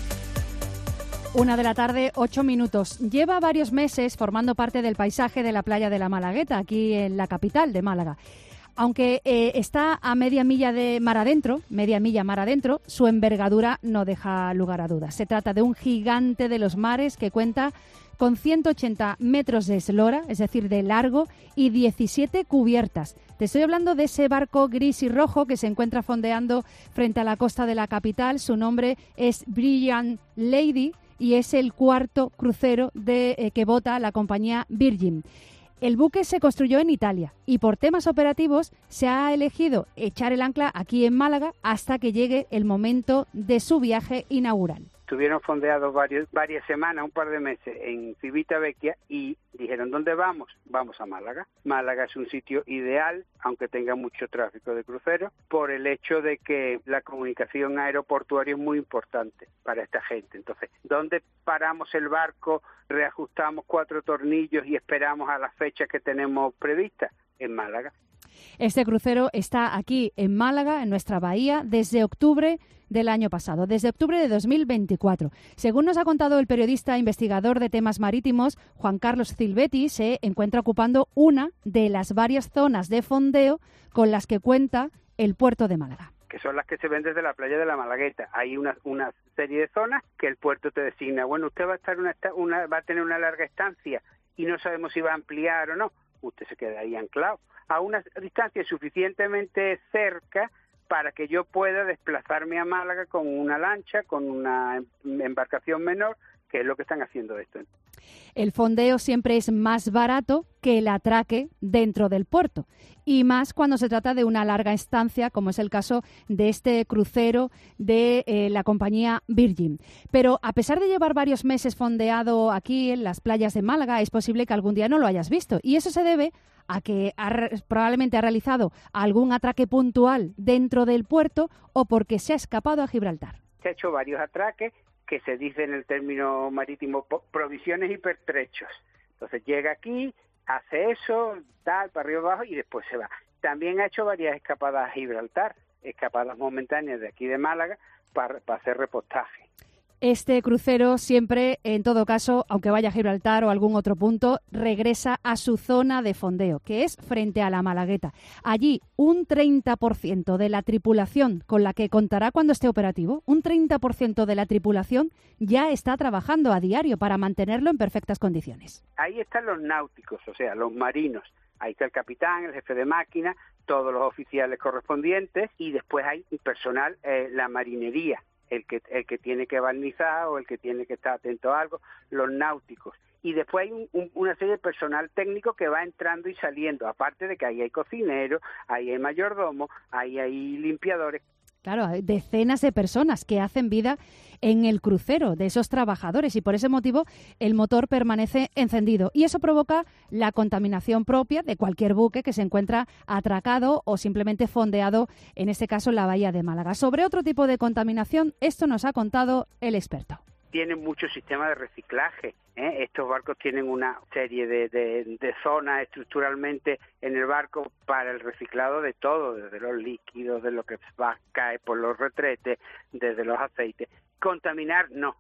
Una de la tarde, ocho minutos. Lleva varios meses formando parte del paisaje de la playa de la Malagueta, aquí en la capital de Málaga. Aunque eh, está a media milla de mar adentro, media milla mar adentro, su envergadura no deja lugar a dudas. Se trata de un gigante de los mares que cuenta con ciento ochenta metros de eslora, es decir, de largo, y diecisiete cubiertas. Te estoy hablando de ese barco gris y rojo que se encuentra fondeando frente a la costa de la capital. Su nombre es Brilliant Lady y es el cuarto crucero de, eh, que bota la compañía Virgin. El buque se construyó en Italia y por temas operativos se ha elegido echar el ancla aquí en Málaga hasta que llegue el momento de su viaje inaugural. Estuvieron fondeados varios, varias semanas, un par de meses en Civitavecchia y dijeron, ¿dónde vamos? Vamos a Málaga. Málaga es un sitio ideal, aunque tenga mucho tráfico de cruceros, por el hecho de que la comunicación aeroportuaria es muy importante para esta gente. Entonces, ¿dónde paramos el barco, reajustamos cuatro tornillos y esperamos a las fechas que tenemos previstas? En Málaga. Este crucero está aquí en Málaga, en nuestra bahía, desde octubre del año pasado, desde octubre de dos mil veinticuatro. Según nos ha contado el periodista investigador de temas marítimos, Juan Carlos Silvetti, se encuentra ocupando una de las varias zonas de fondeo con las que cuenta el puerto de Málaga. Que son las que se ven desde la playa de la Malagueta. Hay una, una serie de zonas que el puerto te designa. Bueno, usted va a estar una, una, va a tener una larga estancia y no sabemos si va a ampliar o no. Usted se queda ahí anclado a una distancia suficientemente cerca para que yo pueda desplazarme a Málaga con una lancha, con una embarcación menor, que es lo que están haciendo esto. El fondeo siempre es más barato que el atraque dentro del puerto, y más cuando se trata de una larga estancia, como es el caso de este crucero de eh, la compañía Virgin. Pero a pesar de llevar varios meses fondeado aquí en las playas de Málaga, es posible que algún día no lo hayas visto, y eso se debe a que ha, probablemente ha realizado algún atraque puntual dentro del puerto o porque se ha escapado a Gibraltar. Se ha hecho varios atraques, que se dice en el término marítimo provisiones y pertrechos. Entonces llega aquí, hace eso, tal, para arriba abajo y después se va. También ha hecho varias escapadas a Gibraltar, escapadas momentáneas de aquí de Málaga para, para hacer repostaje. Este crucero siempre, en todo caso, aunque vaya a Gibraltar o algún otro punto, regresa a su zona de fondeo, que es frente a la Malagueta. Allí, un treinta por ciento de la tripulación con la que contará cuando esté operativo, un treinta por ciento de la tripulación ya está trabajando a diario para mantenerlo en perfectas condiciones. Ahí están los náuticos, o sea, los marinos. Ahí está el capitán, el jefe de máquina, todos los oficiales correspondientes y después hay personal, eh, la marinería. El que, el que tiene que barnizar o el que tiene que estar atento a algo, los náuticos. Y después hay un, un, una serie de personal técnico que va entrando y saliendo, aparte de que ahí hay cocineros, ahí hay mayordomos, ahí hay limpiadores. Claro, hay decenas de personas que hacen vida en el crucero, de esos trabajadores, y por ese motivo el motor permanece encendido. Y eso provoca la contaminación propia de cualquier buque que se encuentra atracado o simplemente fondeado, en este caso en la bahía de Málaga. Sobre otro tipo de contaminación, esto nos ha contado el experto. Tienen muchos sistemas de reciclaje. ¿eh? Estos barcos tienen una serie de, de, de zonas estructuralmente en el barco para el reciclado de todo, desde los líquidos, de lo que va a caer por los retretes, desde los aceites. Contaminar, no.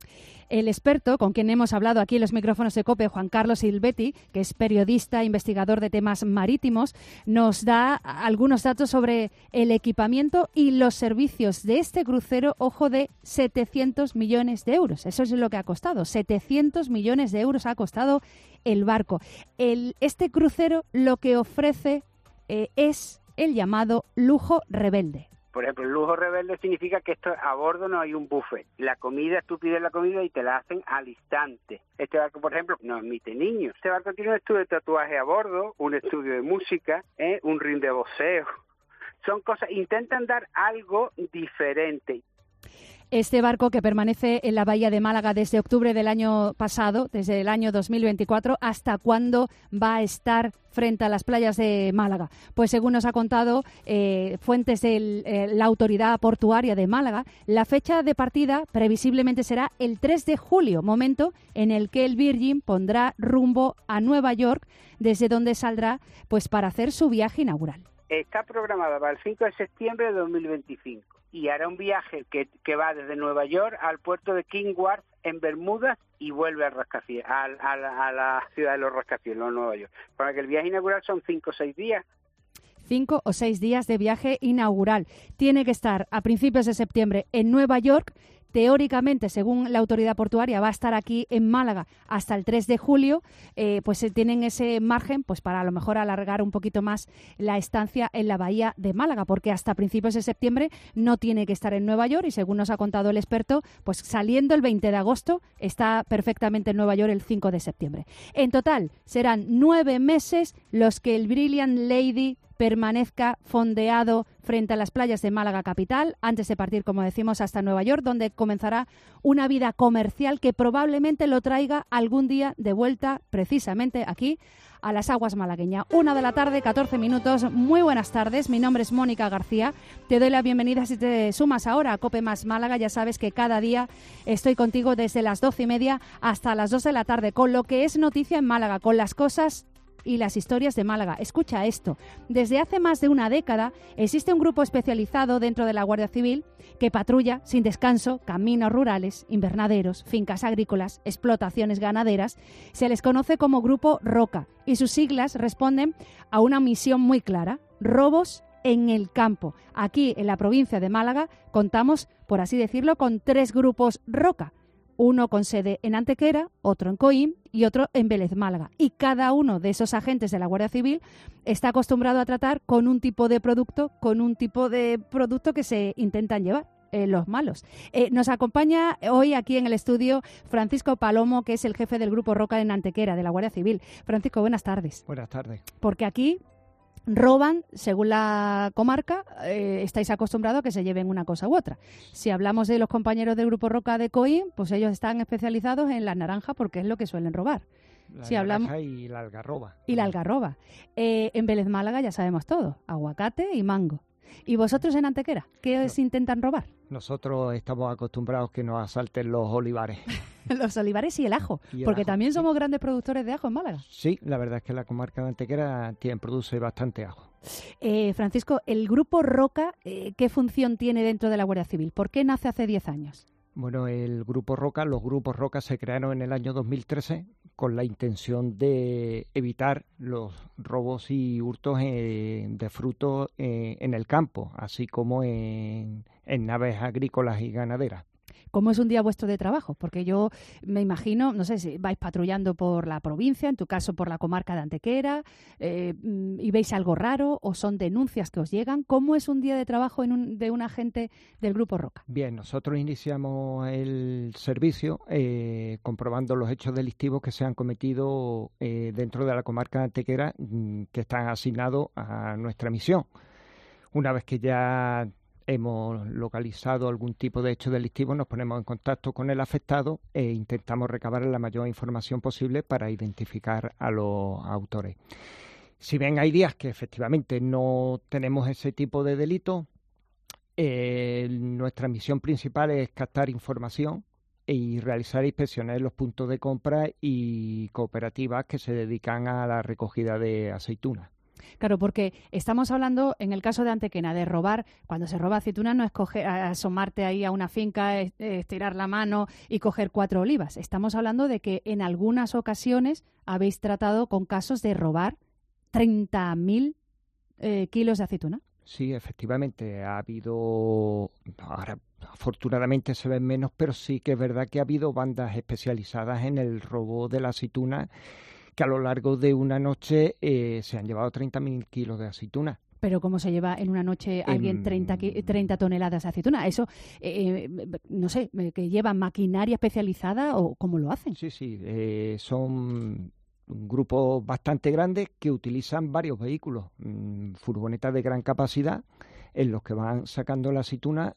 El experto con quien hemos hablado aquí en los micrófonos de COPE, Juan Carlos Silvetti, que es periodista e investigador de temas marítimos, nos da algunos datos sobre el equipamiento y los servicios de este crucero, ojo, de setecientos millones de euros. Eso es lo que ha costado, setecientos millones de euros ha costado el barco. El, este crucero lo que ofrece eh, es el llamado lujo rebelde. Por ejemplo, el lujo rebelde significa que esto a bordo no hay un buffet. La comida, tú pides la comida y te la hacen al instante. Este barco, por ejemplo, no admite niños. Este barco tiene un estudio de tatuaje a bordo, un estudio de música, ¿eh? un ring de boxeo. Son cosas, intentan dar algo diferente. Este barco que permanece en la bahía de Málaga desde octubre del año pasado, desde el año dos mil veinticuatro, ¿hasta cuándo va a estar frente a las playas de Málaga? Pues según nos ha contado eh, fuentes de eh, la autoridad portuaria de Málaga, la fecha de partida previsiblemente será el tres de julio, momento en el que el Virgin pondrá rumbo a Nueva York, desde donde saldrá pues para hacer su viaje inaugural. Está programada para el cinco de septiembre de dos mil veinticinco. Y hará un viaje que, que va desde Nueva York al puerto de King Wharf en Bermudas y vuelve a, Rascacielos, a, a, a, a la ciudad de los rascacielos, Nueva York. Para que el viaje inaugural son cinco o seis días. Cinco o seis días de viaje inaugural. Tiene que estar a principios de septiembre en Nueva York. Teóricamente, según la autoridad portuaria, va a estar aquí en Málaga hasta el tres de julio, eh, pues tienen ese margen pues para a lo mejor alargar un poquito más la estancia en la bahía de Málaga, porque hasta principios de septiembre no tiene que estar en Nueva York y según nos ha contado el experto, pues saliendo el veinte de agosto está perfectamente en Nueva York el cinco de septiembre. En total serán nueve meses los que el Brilliant Lady permanezca fondeado frente a las playas de Málaga capital, antes de partir, como decimos, hasta Nueva York, donde comenzará una vida comercial que probablemente lo traiga algún día de vuelta precisamente aquí a las aguas malagueñas. Una de la tarde, catorce minutos. Muy buenas tardes. Mi nombre es Mónica García. Te doy la bienvenida si te sumas ahora a Cope Más Málaga. Ya sabes que cada día estoy contigo desde las doce y media hasta las dos de la tarde, con lo que es noticia en Málaga, con las cosas y las historias de Málaga. Escucha esto. Desde hace más de una década existe un grupo especializado dentro de la Guardia Civil que patrulla sin descanso caminos rurales, invernaderos, fincas agrícolas, explotaciones ganaderas. Se les conoce como Grupo Roca y sus siglas responden a una misión muy clara: robos en el campo. Aquí en la provincia de Málaga contamos, por así decirlo, con tres grupos Roca. Uno con sede en Antequera, otro en Coín y otro en Vélez Málaga. Y cada uno de esos agentes de la Guardia Civil está acostumbrado a tratar con un tipo de producto, con un tipo de producto que se intentan llevar. Eh, los malos. Eh, nos acompaña hoy aquí en el estudio Francisco Palomo, que es el jefe del Grupo Roca en Antequera, de la Guardia Civil. Francisco, buenas tardes. Buenas tardes. Porque aquí roban, según la comarca, eh, estáis acostumbrados a que se lleven una cosa u otra. Si hablamos de los compañeros del Grupo Roca de Coín, pues ellos están especializados en la naranja porque es lo que suelen robar. La si naranja hablamos... y la algarroba. Y la algarroba. Eh, en Vélez Málaga ya sabemos todo, aguacate y mango. ¿Y vosotros en Antequera? ¿Qué os intentan robar? Nosotros estamos acostumbrados que nos asalten los olivares. Los olivares y el ajo, y el porque ajo, también sí. somos grandes productores de ajo en Málaga. Sí, la verdad es que la comarca de Antequera tiene, produce bastante ajo. Eh, Francisco, el Grupo Roca, eh, ¿qué función tiene dentro de la Guardia Civil? ¿Por qué nace hace diez años? Bueno, el Grupo Roca, los Grupos Roca se crearon en el año dos mil trece con la intención de evitar los robos y hurtos eh, de frutos eh, en el campo, así como en, en naves agrícolas y ganaderas. ¿Cómo es un día vuestro de trabajo? Porque yo me imagino, no sé si vais patrullando por la provincia, en tu caso por la comarca de Antequera, eh, y veis algo raro o son denuncias que os llegan. ¿Cómo es un día de trabajo en un, de un agente del Grupo Roca? Bien, nosotros iniciamos el servicio eh, comprobando los hechos delictivos que se han cometido eh, dentro de la comarca de Antequera, que están asignados a nuestra misión. Una vez que ya hemos localizado algún tipo de hecho delictivo, nos ponemos en contacto con el afectado e intentamos recabar la mayor información posible para identificar a los autores. Si bien hay días que efectivamente no tenemos ese tipo de delito, eh, nuestra misión principal es captar información y realizar inspecciones en los puntos de compra y cooperativas que se dedican a la recogida de aceitunas. Claro, porque estamos hablando, en el caso de Antequera, de robar. Cuando se roba aceituna no es coger, asomarte ahí a una finca, estirar la mano y coger cuatro olivas. Estamos hablando de que en algunas ocasiones habéis tratado con casos de robar treinta mil eh, kilos de aceituna. Sí, efectivamente, ha habido, ahora afortunadamente se ven menos, pero sí que es verdad que ha habido bandas especializadas en el robo de la aceituna, que a lo largo de una noche eh, se han llevado treinta mil kilos de aceituna. Pero ¿cómo se lleva en una noche alguien treinta, treinta toneladas de aceituna? Eso, eh, no sé, ¿que llevan maquinaria especializada o cómo lo hacen? Sí, sí, eh, son grupos bastante grandes que utilizan varios vehículos, mmm, furgonetas de gran capacidad, en los que van sacando la aceituna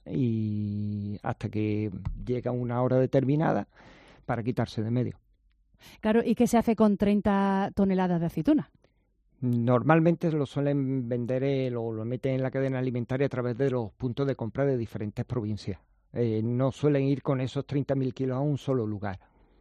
y hasta que llega una hora determinada para quitarse de medio. Claro, ¿y qué se hace con treinta toneladas de aceituna? Normalmente lo suelen vender eh, o lo meten en la cadena alimentaria a través de los puntos de compra de diferentes provincias. Eh, no suelen ir con esos treinta mil kilos a un solo lugar.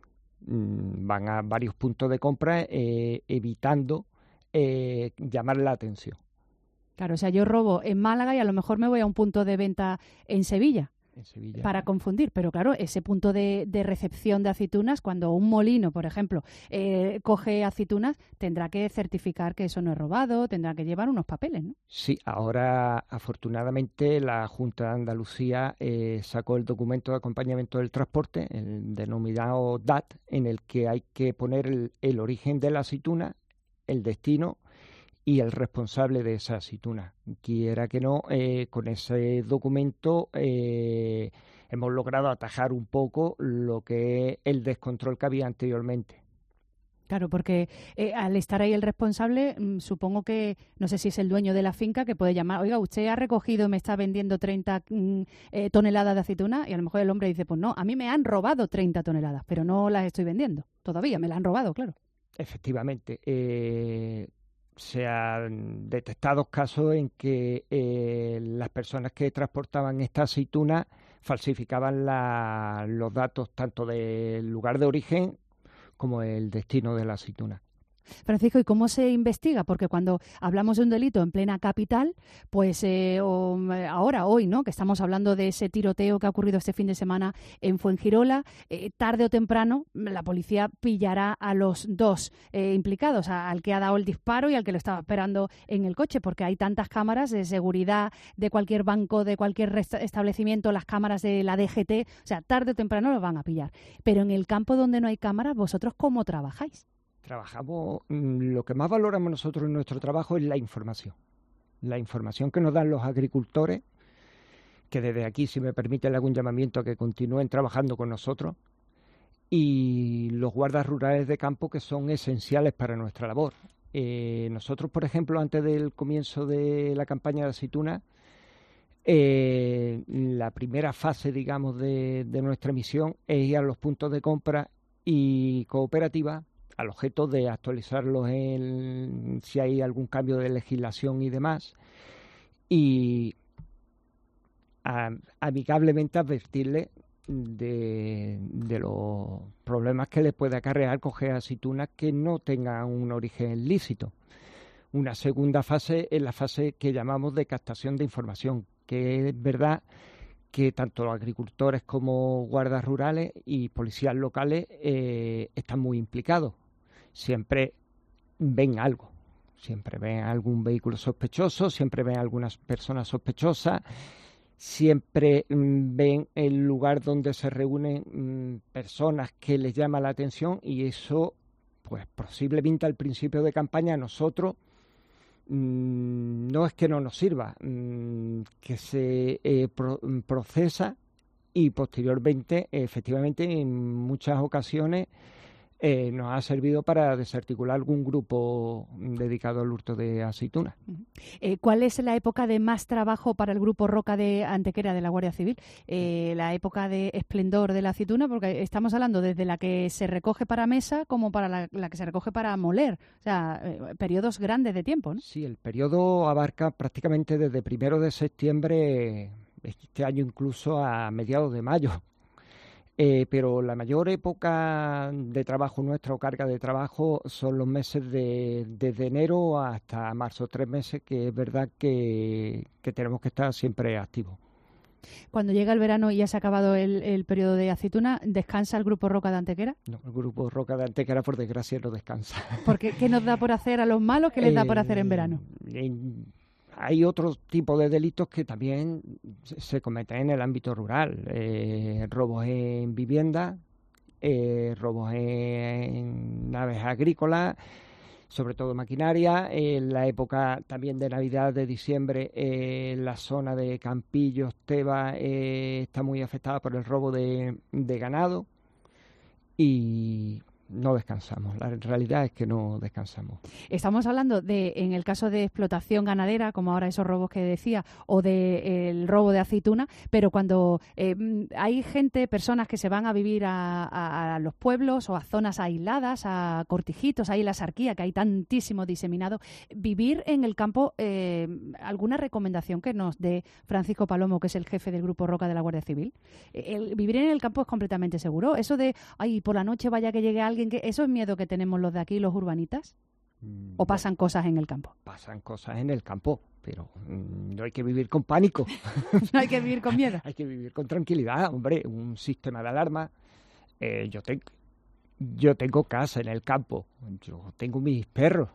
Mm, van a varios puntos de compra eh, evitando eh, llamar la atención. Claro, o sea, yo robo en Málaga y a lo mejor me voy a un punto de venta en Sevilla. En Sevilla. Para confundir, pero claro, ese punto de, de recepción de aceitunas, cuando un molino, por ejemplo, eh, coge aceitunas, tendrá que certificar que eso no es robado, tendrá que llevar unos papeles, ¿no? Sí, ahora afortunadamente la Junta de Andalucía eh, sacó el documento de acompañamiento del transporte, el denominado D A T, en el que hay que poner el, el origen de la aceituna, el destino y el responsable de esa aceituna. Quiera que no, eh, con ese documento eh, hemos logrado atajar un poco lo que es el descontrol que había anteriormente. Claro, porque eh, al estar ahí el responsable, mmm, supongo que, no sé si es el dueño de la finca, que puede llamar, oiga, usted ha recogido, me está vendiendo treinta mmm, eh, toneladas de aceituna, y a lo mejor el hombre dice, pues no, a mí me han robado treinta toneladas, pero no las estoy vendiendo todavía, me las han robado, claro. Efectivamente, eh... se han detectado casos en que eh, las personas que transportaban esta aceituna falsificaban la, los datos tanto del lugar de origen como el destino de la aceituna. Francisco, ¿y cómo se investiga? Porque cuando hablamos de un delito en plena capital, pues eh, o, ahora, hoy, ¿no?, que estamos hablando de ese tiroteo que ha ocurrido este fin de semana en Fuengirola, eh, tarde o temprano la policía pillará a los dos eh, implicados, a, al que ha dado el disparo y al que lo estaba esperando en el coche, porque hay tantas cámaras de seguridad de cualquier banco, de cualquier establecimiento, las cámaras de la D G T, o sea, tarde o temprano los van a pillar. Pero en el campo donde no hay cámaras, ¿vosotros cómo trabajáis? Trabajamos, lo que más valoramos nosotros en nuestro trabajo es la información. La información que nos dan los agricultores, que desde aquí, si me permite, le hago un llamamiento a que continúen trabajando con nosotros, y los guardas rurales de campo, que son esenciales para nuestra labor. Eh, nosotros, por ejemplo, antes del comienzo de la campaña de aceituna, eh, la primera fase, digamos, de, de nuestra misión es ir a los puntos de compra y cooperativas al objeto de actualizarlos en si hay algún cambio de legislación y demás, y a, amigablemente advertirles de, de los problemas que les puede acarrear coger aceitunas que no tengan un origen lícito. Una segunda fase es la fase que llamamos de captación de información, que es verdad que tanto los agricultores como guardas rurales y policías locales eh, están muy implicados. Siempre ven algo, siempre ven algún vehículo sospechoso, siempre ven algunas personas sospechosas, siempre mmm, ven el lugar donde se reúnen mmm, personas que les llama la atención, y eso, pues posiblemente al principio de campaña a nosotros mmm, no es que no nos sirva, mmm, que se eh, pro, procesa y posteriormente, efectivamente, en muchas ocasiones Eh, nos ha servido para desarticular algún grupo dedicado al hurto de aceitunas. Eh, ¿Cuál es la época de más trabajo para el Grupo Roca de Antequera de la Guardia Civil? Eh, la época de esplendor de la aceituna, porque estamos hablando desde la que se recoge para mesa como para la, la que se recoge para moler, o sea, eh, periodos grandes de tiempo, ¿no? Sí, el periodo abarca prácticamente desde primero de septiembre, este año incluso a mediados de mayo. Eh, pero la mayor época de trabajo nuestra o carga de trabajo son los meses de desde enero hasta marzo, tres meses, que es verdad que, que tenemos que estar siempre activos. Cuando llega el verano y ya se ha acabado el, el periodo de aceituna, ¿descansa el Grupo Roca de Antequera? No, el Grupo Roca de Antequera, por desgracia, no descansa. Porque ¿qué nos da por hacer a los malos? ¿Qué les da por hacer en verano? En, Hay otro tipo de delitos que también se cometen en el ámbito rural, eh, robos en vivienda, eh, robos en naves agrícolas, sobre todo maquinaria. En la época también de Navidad, de diciembre, eh, la zona de Campillos, Teba, eh, está muy afectada por el robo de, de ganado y no descansamos. La realidad es que no descansamos. Estamos hablando de, en el caso de explotación ganadera, como ahora esos robos que decía, o de el robo de aceituna, pero cuando eh, hay gente, personas que se van a vivir a, a, a los pueblos o a zonas aisladas, a cortijitos, ahí en la Sarquía, que hay tantísimo diseminado, vivir en el campo, eh, ¿alguna recomendación que nos dé Francisco Palomo, que es el jefe del Grupo Roca de la Guardia Civil? El, vivir en el campo es completamente seguro. Eso de, ay, por la noche vaya que llegue alguien, que ¿eso es miedo que tenemos los de aquí, los urbanitas? ¿O pasan cosas en el campo? Pasan cosas en el campo, pero mmm, no hay que vivir con pánico. No hay que vivir con miedo. Hay que vivir con tranquilidad, hombre. Un sistema de alarma. Eh, yo, te, yo tengo casa en el campo. Yo tengo mis perros.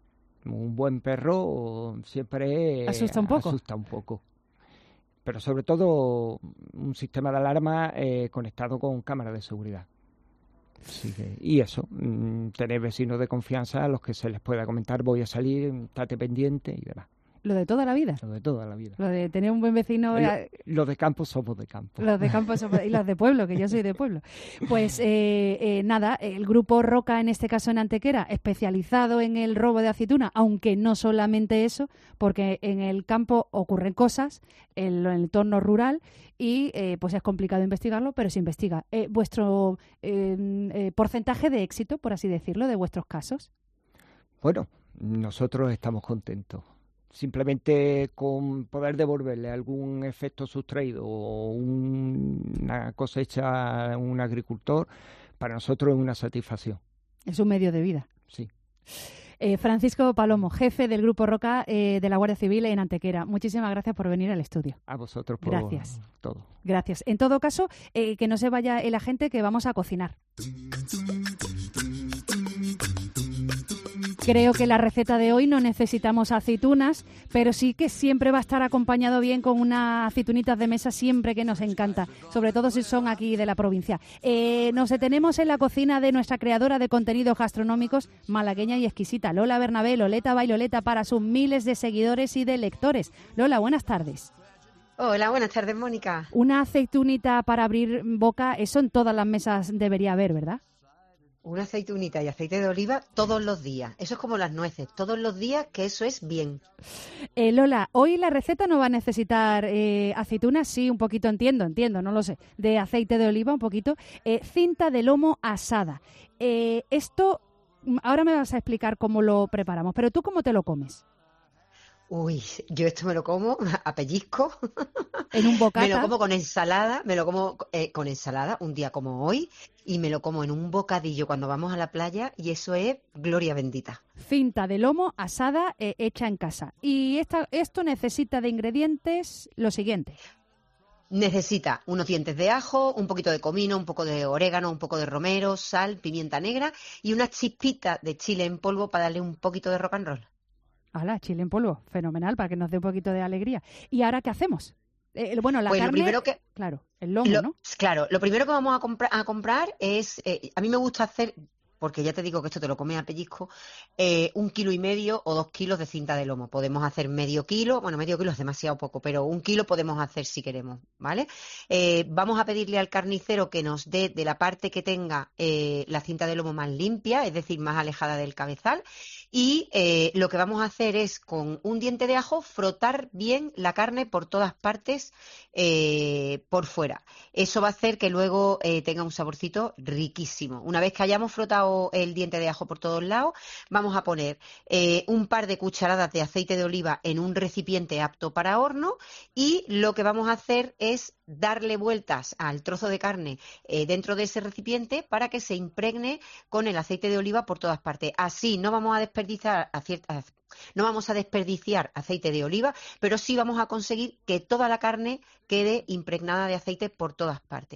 Un buen perro siempre asusta un poco. Asusta un poco. Pero sobre todo un sistema de alarma eh, conectado con cámaras de seguridad. Sí, y eso, mmm, tener vecinos de confianza a los que se les pueda comentar, voy a salir, estate pendiente y demás. ¿Lo de toda la vida? Lo de toda la vida. Lo de tener un buen vecino... Lo, los de campo somos de campo. Los de campo somos... y los de pueblo, que yo soy de pueblo. Pues eh, eh, nada, el Grupo Roca, en este caso en Antequera, especializado en el robo de aceituna, aunque no solamente eso, porque en el campo ocurren cosas, en el entorno rural, y eh, pues es complicado investigarlo, pero se investiga. Eh, ¿Vuestro eh, eh, porcentaje de éxito, por así decirlo, de vuestros casos? Bueno, nosotros estamos contentos. Simplemente con poder devolverle algún efecto sustraído o un, una cosecha a un agricultor, para nosotros es una satisfacción. Es un medio de vida. Sí. Eh, Francisco Palomo, jefe del Grupo Roca eh, de la Guardia Civil en Antequera. Muchísimas gracias por venir al estudio. A vosotros por gracias. todo. Gracias. En todo caso, eh, que no se vaya el agente, que vamos a cocinar. Creo que la receta de hoy no necesitamos aceitunas, pero sí que siempre va a estar acompañado bien con unas aceitunitas de mesa, siempre que nos encanta, sobre todo si son aquí de la provincia. Eh, nos detenemos en la cocina de nuestra creadora de contenidos gastronómicos, malagueña y exquisita, Lola Bernabé, Loleta Bailoleta, para sus miles de seguidores y de lectores. Lola, buenas tardes. Hola, buenas tardes, Mónica. Una aceitunita para abrir boca, eso en todas las mesas debería haber, ¿verdad? Una aceitunita y aceite de oliva todos los días. Eso es como las nueces, todos los días, que eso es bien. Eh, Lola, hoy la receta no va a necesitar eh, aceitunas, sí, un poquito entiendo, entiendo, no lo sé, de aceite de oliva un poquito. Eh, cinta de lomo asada. Eh, esto, ahora me vas a explicar cómo lo preparamos, pero ¿tú cómo te lo comes? Uy, yo esto me lo como a pellizco. En un bocata. Me lo como con ensalada, me lo como eh, con ensalada un día como hoy y me lo como en un bocadillo cuando vamos a la playa y eso es gloria bendita. Cinta de lomo asada eh, hecha en casa. Y esta, esto necesita de ingredientes lo siguiente. Necesita unos dientes de ajo, un poquito de comino, un poco de orégano, un poco de romero, sal, pimienta negra y unas chispitas de chile en polvo para darle un poquito de rock and roll. ¡Hala, chile en polvo! Fenomenal, para que nos dé un poquito de alegría. ¿Y ahora qué hacemos? Eh, bueno, la pues carne... Lo primero que, claro, el lomo, lo, ¿no? Claro, lo primero que vamos a, compra, a comprar es... Eh, a mí me gusta hacer, porque ya te digo que esto te lo comes a pellizco, eh, un kilo y medio o dos kilos de cinta de lomo. Podemos hacer medio kilo, bueno, medio kilo es demasiado poco, pero un kilo podemos hacer si queremos, ¿vale? Eh, vamos a pedirle al carnicero que nos dé de la parte que tenga eh, la cinta de lomo más limpia, es decir, más alejada del cabezal. Y eh, lo que vamos a hacer es, con un diente de ajo, frotar bien la carne por todas partes, eh, por fuera. Eso va a hacer que luego eh, tenga un saborcito riquísimo. Una vez que hayamos frotado el diente de ajo por todos lados, vamos a poner eh, un par de cucharadas de aceite de oliva en un recipiente apto para horno y lo que vamos a hacer es darle vueltas al trozo de carne eh, dentro de ese recipiente para que se impregne con el aceite de oliva por todas partes. Así no vamos a desperdiciar a ciertas No vamos a desperdiciar aceite de oliva, pero sí vamos a conseguir que toda la carne quede impregnada de aceite por todas partes.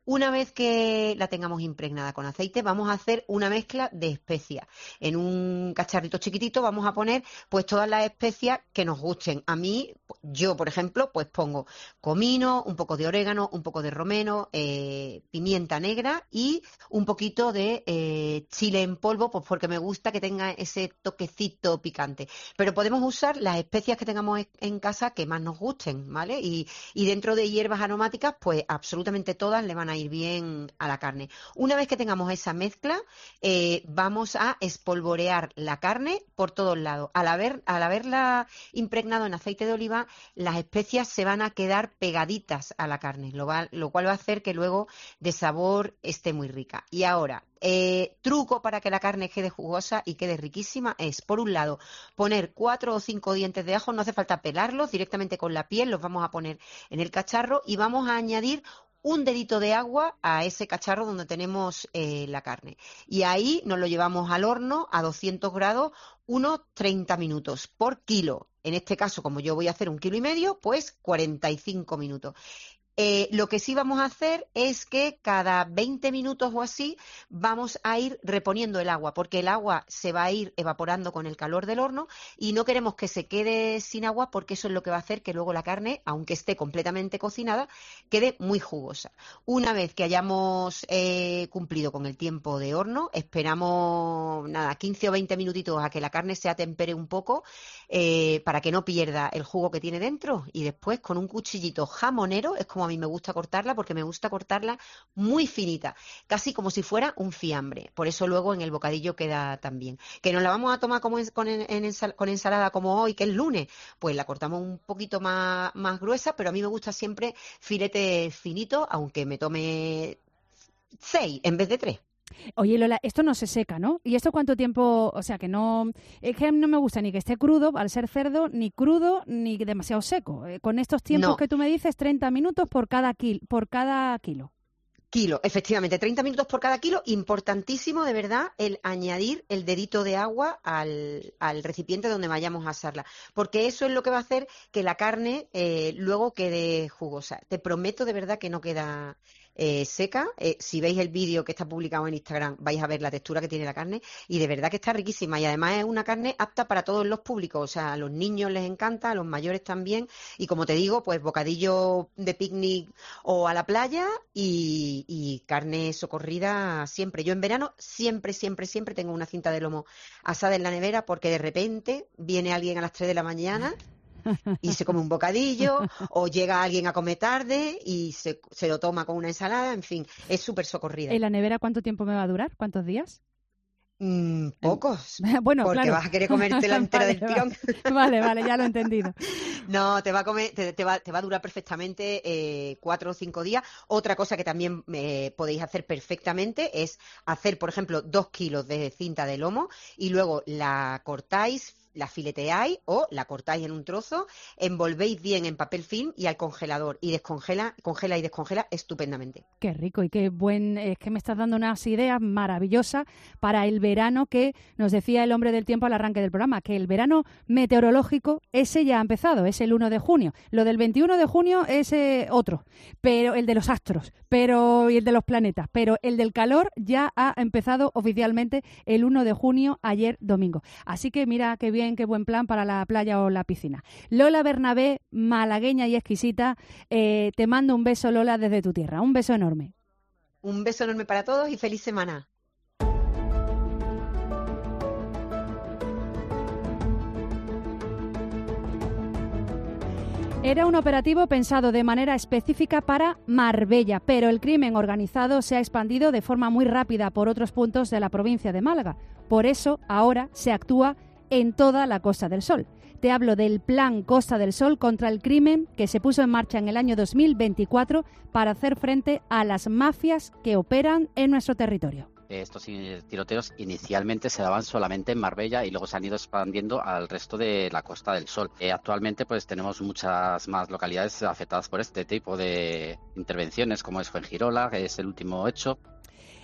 Una vez que la tengamos impregnada con aceite, vamos a hacer una mezcla de especias. En un cacharrito chiquitito vamos a poner pues todas las especias que nos gusten. A mí, yo por ejemplo, pues pongo comino, un poco de orégano, un poco de romero, eh, pimienta negra y un poquito de eh, chile en polvo, pues porque me gusta que tenga ese toquecito picante. Pero podemos usar las especias que tengamos en casa que más nos gusten, ¿vale? Y, y dentro de hierbas aromáticas, pues absolutamente todas le van a ir bien a la carne. Una vez que tengamos esa mezcla, eh, vamos a espolvorear la carne por todos lados. Al, haber, al haberla impregnado en aceite de oliva, las especias se van a quedar pegaditas a la carne, lo, va, lo cual va a hacer que luego de sabor esté muy rica. Y ahora, Eh, truco para que la carne quede jugosa y quede riquísima es, por un lado, poner cuatro o cinco dientes de ajo, no hace falta pelarlos, directamente con la piel los vamos a poner en el cacharro y vamos a añadir un dedito de agua a ese cacharro donde tenemos eh, la carne. Y ahí nos lo llevamos al horno a doscientos grados unos treinta minutos por kilo. En este caso, como yo voy a hacer un kilo y medio, pues cuarenta y cinco minutos. Eh, lo que sí vamos a hacer es que cada veinte minutos o así vamos a ir reponiendo el agua, porque el agua se va a ir evaporando con el calor del horno y no queremos que se quede sin agua porque eso es lo que va a hacer que luego la carne, aunque esté completamente cocinada, quede muy jugosa. Una vez que hayamos eh, cumplido con el tiempo de horno, esperamos nada, quince o veinte minutitos a que la carne se atempere un poco eh, para que no pierda el jugo que tiene dentro y después con un cuchillito jamonero, es como a mí me gusta cortarla porque me gusta cortarla muy finita, casi como si fuera un fiambre. Por eso luego en el bocadillo queda tan bien. ¿Que nos la vamos a tomar como en, con, en ensal, con ensalada como hoy, que es lunes? Pues la cortamos un poquito más, más gruesa, pero a mí me gusta siempre filete finito, aunque me tome seis en vez de tres. Oye, Lola, esto no se seca, ¿no? ¿Y esto cuánto tiempo? O sea, que no... Es que no me gusta ni que esté crudo, al ser cerdo, ni crudo, ni demasiado seco. Eh, con estos tiempos No. que tú me dices, treinta minutos por cada, kil, por cada kilo. Kilo, efectivamente, treinta minutos por cada kilo. Importantísimo, de verdad, el añadir el dedito de agua al, al recipiente donde vayamos a asarla, porque eso es lo que va a hacer que la carne eh, luego quede jugosa. Te prometo de verdad que no queda eh, seca. Eh, si veis el vídeo que está publicado en Instagram, vais a ver la textura que tiene la carne y de verdad que está riquísima. Y además es una carne apta para todos los públicos, o sea, a los niños les encanta, a los mayores también. Y como te digo, pues bocadillo de picnic o a la playa y y carne socorrida siempre. Yo en verano siempre, siempre, siempre tengo una cinta de lomo asada en la nevera porque de repente viene alguien a las tres de la mañana y se come un bocadillo o llega alguien a comer tarde y se, se lo toma con una ensalada, en fin, es súper socorrida. ¿En la nevera cuánto tiempo me va a durar? ¿Cuántos días? Mm, pocos, bueno, porque claro. vas a querer comerte la entera Vale, del tirón. Vale, vale, ya lo he entendido. No, te va a comer, te, te, va, te va a durar perfectamente eh, cuatro o cinco días. Otra cosa que también eh, podéis hacer perfectamente es hacer, por ejemplo, dos kilos de cinta de lomo y luego la cortáis, la fileteáis o la cortáis en un trozo, envolvéis bien en papel film y al congelador y descongela, congela y descongela estupendamente. Qué rico y qué buen, es que me estás dando unas ideas maravillosas para el verano que nos decía el hombre del tiempo al arranque del programa, que el verano meteorológico ese ya ha empezado, es el uno de junio. Lo del veintiuno de junio es eh, otro, pero el de los astros, pero y el de los planetas, pero el del calor ya ha empezado oficialmente el uno de junio, ayer domingo. Así que mira qué bien, qué buen plan para la playa o la piscina. Lola Bernabé, malagueña y exquisita, eh, te mando un beso, Lola, desde tu tierra. Un beso enorme. Un beso enorme para todos y feliz semana. Era un operativo pensado de manera específica para Marbella, pero el crimen organizado se ha expandido de forma muy rápida por otros puntos de la provincia de Málaga. Por eso, ahora se actúa en toda la Costa del Sol. Te hablo del Plan Costa del Sol contra el crimen que se puso en marcha en el año dos mil veinticuatro para hacer frente a las mafias que operan en nuestro territorio. Estos tiroteos inicialmente se daban solamente en Marbella y luego se han ido expandiendo al resto de la Costa del Sol. Eh, actualmente pues tenemos muchas más localidades afectadas por este tipo de intervenciones, como es Fuengirola, que es el último hecho.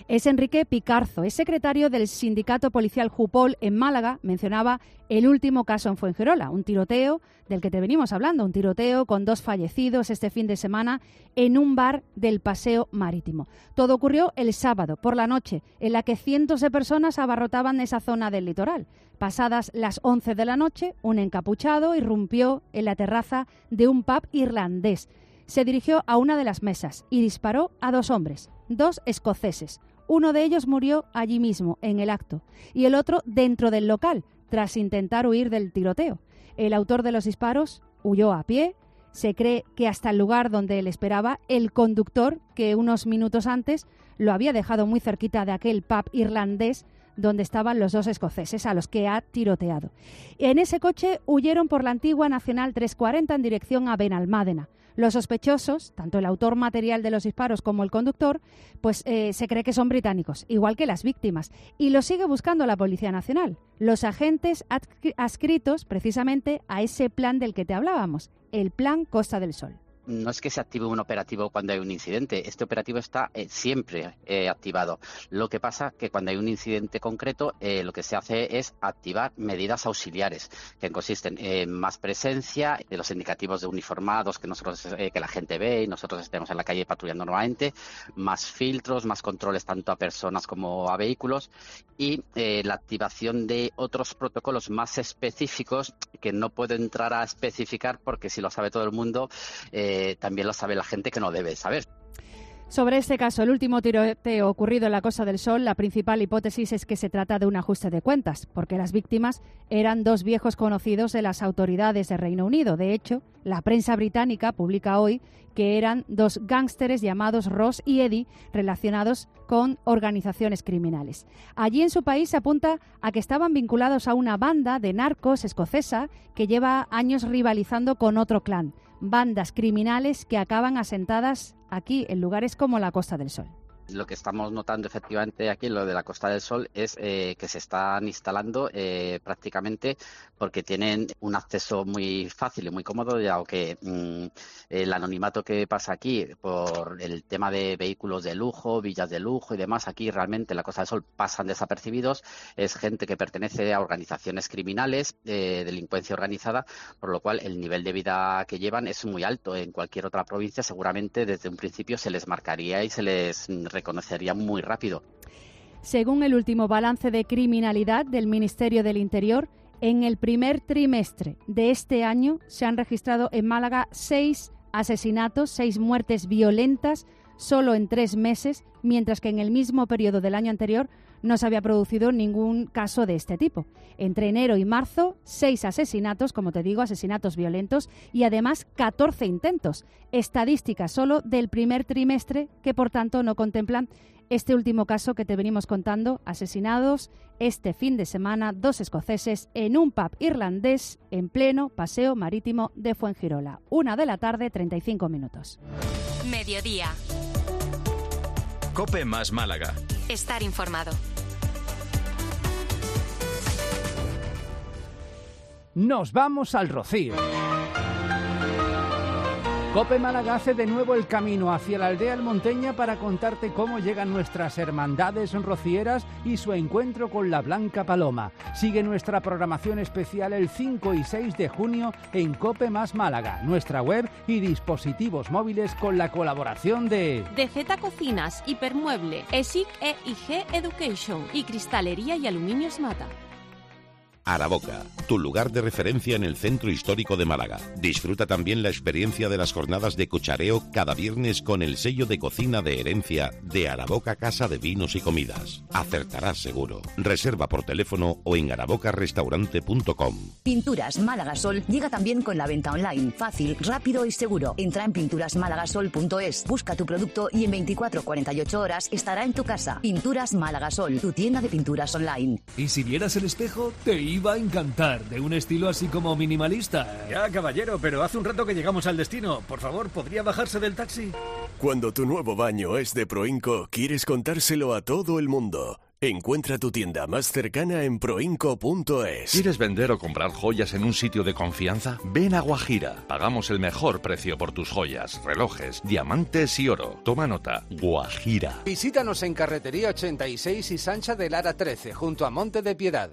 Es Enrique Picarzo, es secretario del sindicato policial Jupol en Málaga. Mencionaba el último caso en Fuengirola, un tiroteo del que te venimos hablando, un tiroteo con dos fallecidos este fin de semana en un bar del Paseo Marítimo. Todo ocurrió el sábado por la noche, en la que cientos de personas abarrotaban esa zona del litoral. Pasadas las once de la noche, un encapuchado irrumpió en la terraza de un pub irlandés. Se dirigió a una de las mesas y disparó a dos hombres, dos escoceses. Uno de ellos murió allí mismo, en el acto, y el otro dentro del local, tras intentar huir del tiroteo. El autor de los disparos huyó a pie. Se cree que hasta el lugar donde él esperaba, el conductor, que unos minutos antes lo había dejado muy cerquita de aquel pub irlandés donde estaban los dos escoceses a los que ha tiroteado. En ese coche huyeron por la antigua Nacional trescientos cuarenta en dirección a Benalmádena. Los sospechosos, tanto el autor material de los disparos como el conductor, pues eh, se cree que son británicos, igual que las víctimas, y los sigue buscando la Policía Nacional. Los agentes adscritos precisamente a ese plan del que te hablábamos, el Plan Costa del Sol. No es que se active un operativo cuando hay un incidente, este operativo está eh, siempre eh, activado. Lo que pasa que cuando hay un incidente concreto, eh, lo que se hace es activar medidas auxiliares, que consisten en más presencia de los indicativos de uniformados que nosotros eh, que la gente ve y nosotros estemos en la calle patrullando nuevamente, más filtros, más controles tanto a personas como a vehículos y eh, la activación de otros protocolos más específicos que no puedo entrar a especificar porque si lo sabe todo el mundo, eh, Eh, también lo sabe la gente que no debe saber. Sobre este caso, el último tiroteo ocurrido en la Costa del Sol, la principal hipótesis es que se trata de un ajuste de cuentas, porque las víctimas eran dos viejos conocidos de las autoridades de Reino Unido. De hecho, la prensa británica publica hoy que eran dos gángsteres llamados Ross y Eddie, relacionados con organizaciones criminales. Allí en su país se apunta a que estaban vinculados a una banda de narcos escocesa que lleva años rivalizando con otro clan. Bandas criminales que acaban asentadas aquí en lugares como la Costa del Sol. Lo que estamos notando efectivamente aquí en lo de la Costa del Sol es eh, que se están instalando eh, prácticamente porque tienen un acceso muy fácil y muy cómodo, ya que mmm, el anonimato que pasa aquí por el tema de vehículos de lujo, villas de lujo y demás, aquí realmente en la Costa del Sol pasan desapercibidos. Es gente que pertenece a organizaciones criminales, eh, delincuencia organizada, por lo cual el nivel de vida que llevan es muy alto. En cualquier otra provincia seguramente desde un principio se les marcaría y se les reconocería muy rápido. Según el último balance de criminalidad del Ministerio del Interior, en el primer trimestre de este año se han registrado en Málaga seis asesinatos, seis muertes violentas solo en tres meses, mientras que en el mismo periodo del año anterior no se había producido ningún caso de este tipo. Entre enero y marzo, seis asesinatos, como te digo, asesinatos violentos y además catorce intentos. Estadísticas solo del primer trimestre que, por tanto, no contemplan este último caso que te venimos contando, asesinados este fin de semana dos escoceses en un pub irlandés en pleno Paseo Marítimo de Fuengirola. Una de la tarde, treinta y cinco minutos. Mediodía. COPE más Málaga. Estar informado. Nos vamos al Rocío. COPE Málaga hace de nuevo el camino hacia la aldea almonteña para contarte cómo llegan nuestras hermandades rocieras y su encuentro con la Blanca Paloma. Sigue nuestra programación especial el cinco y seis de junio en COPE más Málaga, nuestra web y dispositivos móviles con la colaboración de... D Z Cocinas, Hipermueble, ESIC e I G Education y Cristalería y Aluminios Mata. Araboca, tu lugar de referencia en el centro histórico de Málaga. Disfruta también la experiencia de las jornadas de cuchareo cada viernes con el sello de cocina de herencia de Araboca Casa de Vinos y Comidas. Acertarás seguro. Reserva por teléfono o en araboca restaurante punto com. Pinturas Málaga Sol llega también con la venta online. Fácil, rápido y seguro. Entra en pinturas málaga sol punto es, busca tu producto y en veinticuatro a cuarenta y ocho horas estará en tu casa. Pinturas Málaga Sol, tu tienda de pinturas online. Y si vieras el espejo, te iba a encantar, de un estilo así como minimalista. Ya, caballero, pero hace un rato que llegamos al destino. Por favor, ¿podría bajarse del taxi? Cuando tu nuevo baño es de Proinco, quieres contárselo a todo el mundo. Encuentra tu tienda más cercana en proinco punto es. ¿Quieres vender o comprar joyas en un sitio de confianza? Ven a Guajira. Pagamos el mejor precio por tus joyas, relojes, diamantes y oro. Toma nota. Guajira. Visítanos en Carretería ochenta y seis y Sancha de Lara trece, junto a Monte de Piedad.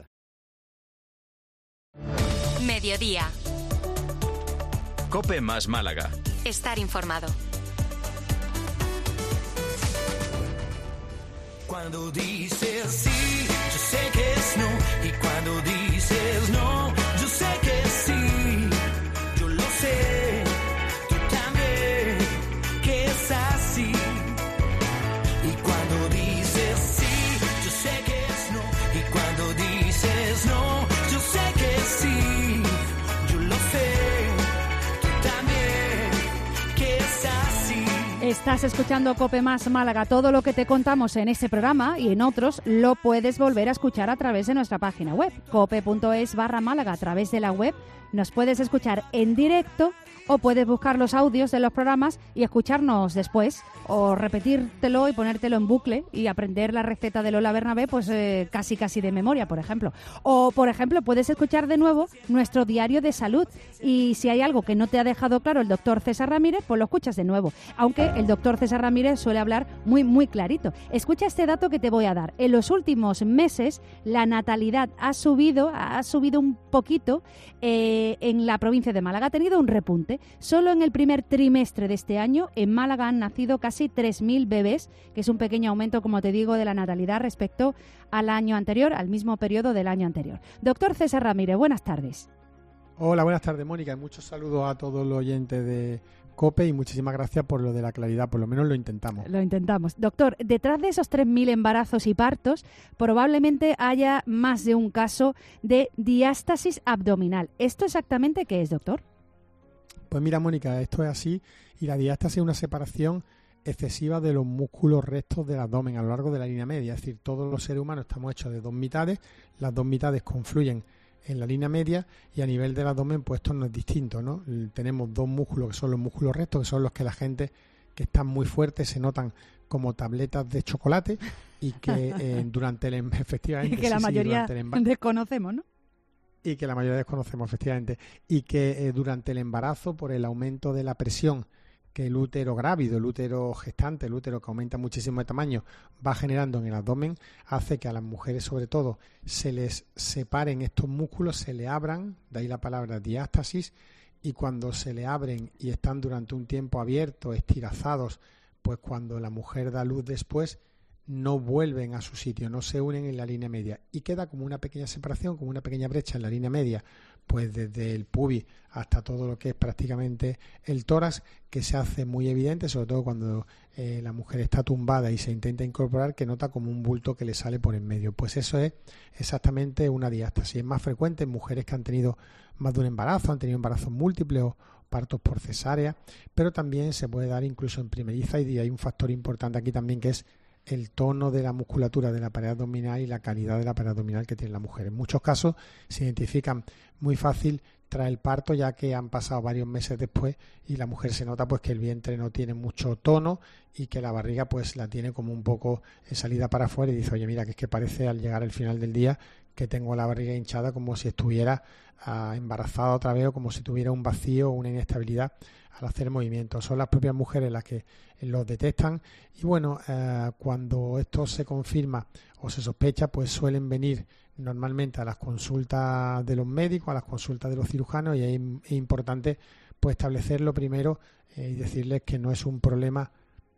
Mediodía. COPE más Málaga. Estar informado. Cuando dices sí, yo sé que es no. Y cuando dices no, yo sé que sí. Yo lo sé, tú también, que es así. Y cuando dices sí, yo sé que es no. Y cuando dices no, yo sé que sí. Yo lo sé, tú también, que es así. Estás escuchando COPE más Málaga. Todo lo que te contamos en este programa y en otros lo puedes volver a escuchar a través de nuestra página web, cope punto es barra Málaga. A través de la web nos puedes escuchar en directo o puedes buscar los audios de los programas y escucharnos después, o repetírtelo y ponértelo en bucle y aprender la receta de Lola Bernabé pues eh, casi casi de memoria, por ejemplo. O, por ejemplo, puedes escuchar de nuevo nuestro diario de salud, y si hay algo que no te ha dejado claro el doctor César Ramírez, pues lo escuchas de nuevo, aunque el doctor César Ramírez suele hablar muy muy clarito. Escucha este dato que te voy a dar. En los últimos meses la natalidad ha subido, ha subido un poquito eh, en la provincia de Málaga, ha tenido un repunte. Solo en el primer trimestre de este año en Málaga han nacido casi tres mil bebés, que es un pequeño aumento, como te digo, de la natalidad respecto al año anterior, al mismo periodo del año anterior. Doctor César Ramírez, buenas tardes. Hola, buenas tardes, Mónica, y muchos saludos a todos los oyentes de COPE y muchísimas gracias por lo de la claridad, por lo menos lo intentamos. Lo intentamos. Doctor, detrás de esos tres mil embarazos y partos probablemente haya más de un caso de diástasis abdominal. ¿Esto exactamente qué es, doctor? Pues mira, Mónica, esto es así, y la diástasis es una separación excesiva de los músculos rectos del abdomen a lo largo de la línea media. Es decir, todos los seres humanos estamos hechos de dos mitades, las dos mitades confluyen en la línea media, y a nivel del abdomen pues esto no es distinto, ¿no? Tenemos dos músculos que son los músculos rectos, que son los que la gente que están muy fuertes se notan como tabletas de chocolate, y que eh, durante el efectivamente y que la sí, mayoría sí, el desconocemos, ¿no? Y que la mayoría desconocemos, efectivamente. Y que eh, durante el embarazo, por el aumento de la presión que el útero grávido, el útero gestante, el útero que aumenta muchísimo de tamaño, va generando en el abdomen, hace que a las mujeres, sobre todo, se les separen estos músculos, se le abran, de ahí la palabra diástasis, y cuando se le abren y están durante un tiempo abiertos, estirazados, pues cuando la mujer da luz después, no vuelven a su sitio, no se unen en la línea media, y queda como una pequeña separación, como una pequeña brecha en la línea media, pues desde el pubis hasta todo lo que es prácticamente el tórax, que se hace muy evidente, sobre todo cuando eh, la mujer está tumbada y se intenta incorporar, que nota como un bulto que le sale por en medio. Pues eso es exactamente una diástasis. Es más frecuente en mujeres que han tenido más de un embarazo, han tenido embarazos múltiples o partos por cesárea, pero también se puede dar incluso en primeriza, y hay un factor importante aquí también, que es el tono de la musculatura de la pared abdominal y la calidad de la pared abdominal que tiene la mujer. En muchos casos se identifican muy fácil tras el parto, ya que han pasado varios meses después y la mujer se nota pues que el vientre no tiene mucho tono y que la barriga pues la tiene como un poco salida para afuera, y dice, oye, mira, que es que parece al llegar al final del día que tengo la barriga hinchada, como si estuviera uh, embarazada otra vez, o como si tuviera un vacío o una inestabilidad al hacer movimientos. Son las propias mujeres las que los detectan, y bueno, uh, cuando esto se confirma o se sospecha, pues suelen venir normalmente a las consultas de los médicos, a las consultas de los cirujanos, y es importante pues establecerlo primero eh, y decirles que no es un problema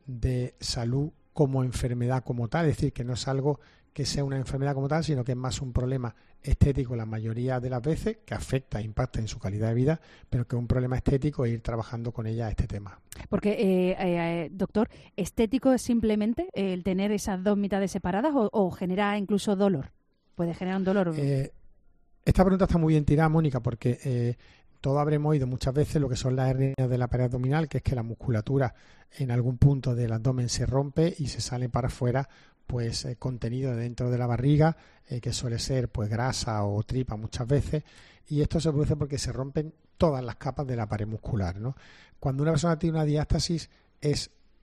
de salud como enfermedad como tal, es decir, que no es algo que sea una enfermedad como tal, sino que es más un problema estético la mayoría de las veces, que afecta, impacta en su calidad de vida, pero que es un problema estético, e ir trabajando con ella este tema. Porque, eh, eh, doctor, ¿estético es simplemente el tener esas dos mitades separadas, o, o genera incluso dolor? ¿Puede generar un dolor? Eh, esta pregunta está muy bien tirada, Mónica, porque eh, todos habremos oído muchas veces lo que son las hernias de la pared abdominal, que es que la musculatura en algún punto del abdomen se rompe y se sale para afuera pues eh, contenido dentro de la barriga, eh, que suele ser pues grasa o tripa muchas veces, y esto se produce porque se rompen todas las capas de la pared muscular, ¿no? Cuando una persona tiene una diástasis es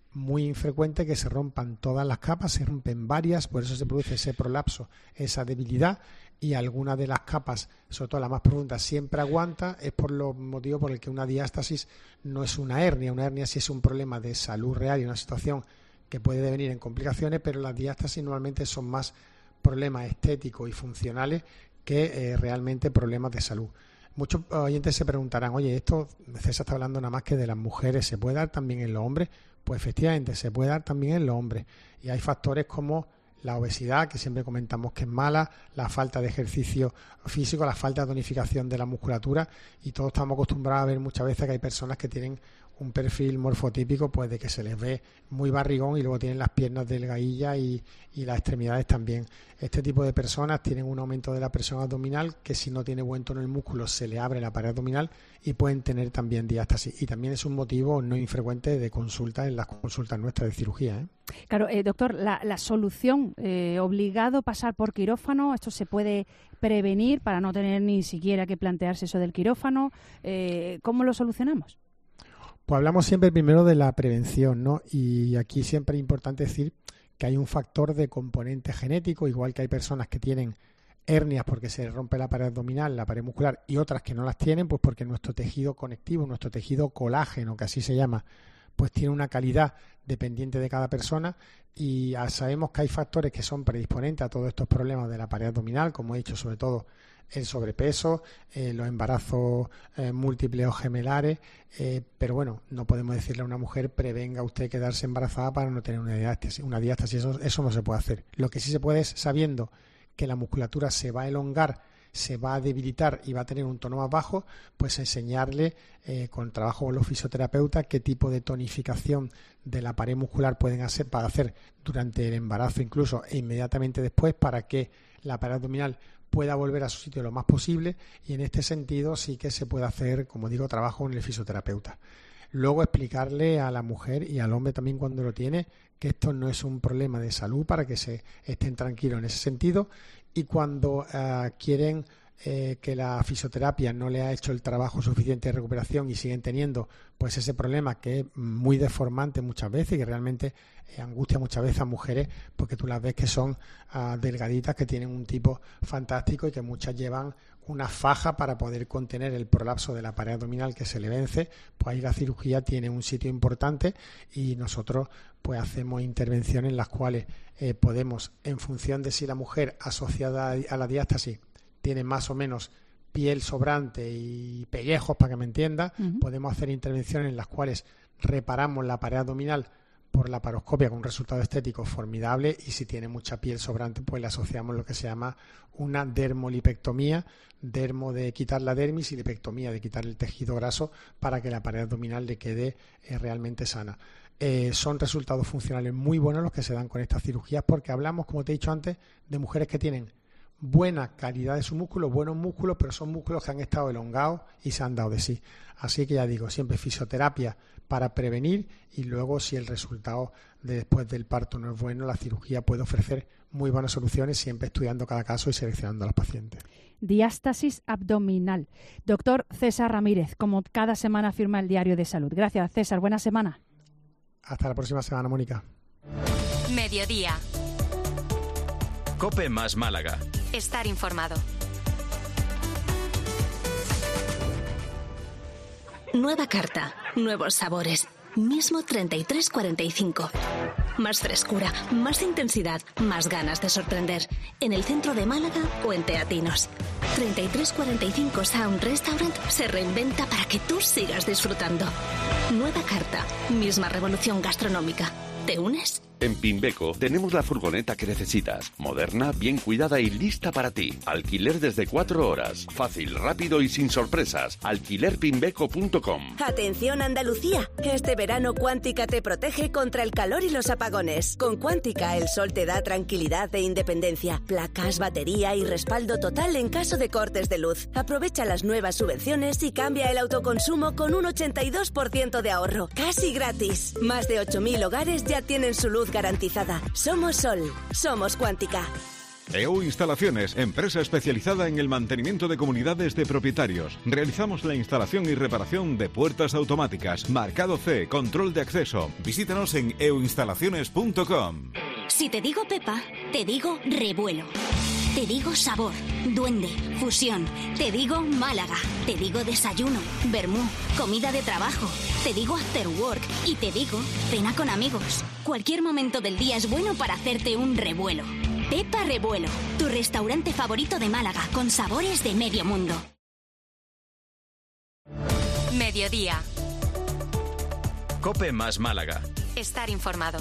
muy infrecuente que se rompan todas las capas, se rompen varias, por eso se produce ese prolapso, esa debilidad, y alguna de las capas, sobre todo la más profunda, siempre aguanta. Es por lo motivo por el que una diástasis no es una hernia. Una hernia sí es un problema de salud real y una situación que puede devenir en complicaciones, pero las diástasis normalmente son más problemas estéticos y funcionales que eh, realmente problemas de salud. Muchos oyentes se preguntarán, oye, esto César está hablando nada más que de las mujeres, ¿se puede dar también en los hombres? Pues efectivamente, se puede dar también en los hombres. Y hay factores como la obesidad, que siempre comentamos que es mala, la falta de ejercicio físico, la falta de tonificación de la musculatura, y todos estamos acostumbrados a ver muchas veces que hay personas que tienen un perfil morfotípico, pues de que se les ve muy barrigón y luego tienen las piernas delgadillas y, y las extremidades también. Este tipo de personas tienen un aumento de la presión abdominal que, si no tiene buen tono en el músculo, se le abre la pared abdominal y pueden tener también diástasis. Y también es un motivo no infrecuente de consulta en las consultas nuestras de cirugía, ¿eh? Claro, eh, doctor, la, la solución, eh, obligado pasar por quirófano, ¿esto se puede prevenir para no tener ni siquiera que plantearse eso del quirófano? Eh, ¿Cómo lo solucionamos? Pues hablamos siempre primero de la prevención, ¿no? Y aquí siempre es importante decir que hay un factor de componente genético, igual que hay personas que tienen hernias porque se rompe la pared abdominal, la pared muscular, y otras que no las tienen, pues porque nuestro tejido conectivo, nuestro tejido colágeno, que así se llama, pues tiene una calidad dependiente de cada persona, y sabemos que hay factores que son predisponentes a todos estos problemas de la pared abdominal, como he dicho, sobre todo el sobrepeso, eh, los embarazos eh, múltiples o gemelares, eh, pero bueno, no podemos decirle a una mujer prevenga usted quedarse embarazada para no tener una diástasis, una diástasis, eso, eso no se puede hacer. Lo que sí se puede es, sabiendo que la musculatura se va a elongar, se va a debilitar y va a tener un tono más bajo, pues enseñarle eh, con trabajo con los fisioterapeutas qué tipo de tonificación de la pared muscular pueden hacer para hacer durante el embarazo incluso e inmediatamente después, para que la pared abdominal pueda volver a su sitio lo más posible, y en este sentido sí que se puede hacer, como digo, trabajo con el fisioterapeuta. Luego explicarle a la mujer y al hombre también cuando lo tiene que esto no es un problema de salud, para que se estén tranquilos en ese sentido, y cuando uh, quieren eh, que la fisioterapia no le ha hecho el trabajo suficiente de recuperación y siguen teniendo pues ese problema que es muy deformante muchas veces y que realmente eh, angustia muchas veces a mujeres, porque tú las ves que son uh, delgaditas, que tienen un tipo fantástico y que muchas llevan una faja para poder contener el prolapso de la pared abdominal que se le vence, pues ahí la cirugía tiene un sitio importante, y nosotros pues hacemos intervenciones en las cuales eh, podemos, en función de si la mujer asociada a la diástasis tiene más o menos piel sobrante y pellejos, para que me entienda, uh-huh. podemos hacer intervenciones en las cuales reparamos la pared abdominal por la laparoscopia con un resultado estético formidable, y si tiene mucha piel sobrante pues le asociamos lo que se llama una dermolipectomía, dermo de quitar la dermis y lipectomía de quitar el tejido graso para que la pared abdominal le quede eh, realmente sana. Eh, son resultados funcionales muy buenos los que se dan con estas cirugías, porque hablamos, como te he dicho antes, de mujeres que tienen buena calidad de su músculo, buenos músculos, pero son músculos que han estado elongados y se han dado de sí. Así que ya digo, siempre fisioterapia para prevenir, y luego si el resultado de después del parto no es bueno, la cirugía puede ofrecer muy buenas soluciones, siempre estudiando cada caso y seleccionando a los pacientes. Diástasis abdominal. Doctor César Ramírez, como cada semana firma el Diario de Salud. Gracias, César. Buena semana. Hasta la próxima semana, Mónica. Mediodía. COPE más Málaga. Estar informado. Nueva carta, nuevos sabores. Mismo treinta y tres cuarenta y cinco. Más frescura, más intensidad, más ganas de sorprender. En el centro de Málaga o en Teatinos. treinta y tres cuarenta y cinco Sound Restaurant se reinventa para que tú sigas disfrutando. Nueva carta, misma revolución gastronómica. ¿Te unes? En Pimbeco tenemos la furgoneta que necesitas. Moderna, bien cuidada y lista para ti. Alquiler desde cuatro horas. Fácil, rápido y sin sorpresas. alquiler pimbeco punto com. Atención Andalucía. Este verano Cuántica te protege contra el calor y los apagones. Con Cuántica el sol te da tranquilidad e independencia. Placas, batería y respaldo total en caso de cortes de luz. Aprovecha las nuevas subvenciones y cambia el autoconsumo con un ochenta y dos por ciento de ahorro. Casi gratis. Más de ocho mil hogares ya tienen su luz garantizada. Somos Sol. Somos Cuántica. E U Instalaciones, empresa especializada en el mantenimiento de comunidades de propietarios. Realizamos la instalación y reparación de puertas automáticas, marcado C, control de acceso. Visítanos en e u instalaciones punto com. Si te digo Pepa, te digo revuelo. Te digo sabor, duende, fusión. Te digo Málaga. Te digo desayuno, vermú, comida de trabajo. Te digo after work y te digo cena con amigos. Cualquier momento del día es bueno para hacerte un revuelo. Pepa Revuelo, tu restaurante favorito de Málaga con sabores de medio mundo. Mediodía. COPE más Málaga. Estar informado.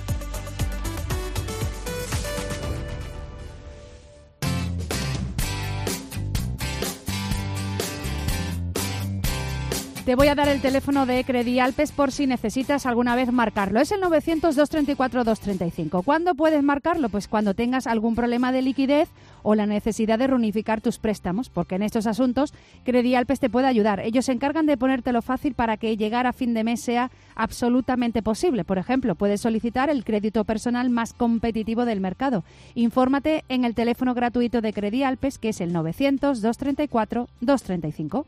Te voy a dar el teléfono de Credialpes por si necesitas alguna vez marcarlo. Es el novecientos, doscientos treinta y cuatro, doscientos treinta y cinco. ¿Cuándo puedes marcarlo? Pues cuando tengas algún problema de liquidez o la necesidad de reunificar tus préstamos, porque en estos asuntos Credialpes te puede ayudar. Ellos se encargan de ponértelo fácil para que llegar a fin de mes sea absolutamente posible. Por ejemplo, puedes solicitar el crédito personal más competitivo del mercado. Infórmate en el teléfono gratuito de Credialpes, que es el novecientos, doscientos treinta y cuatro, doscientos treinta y cinco.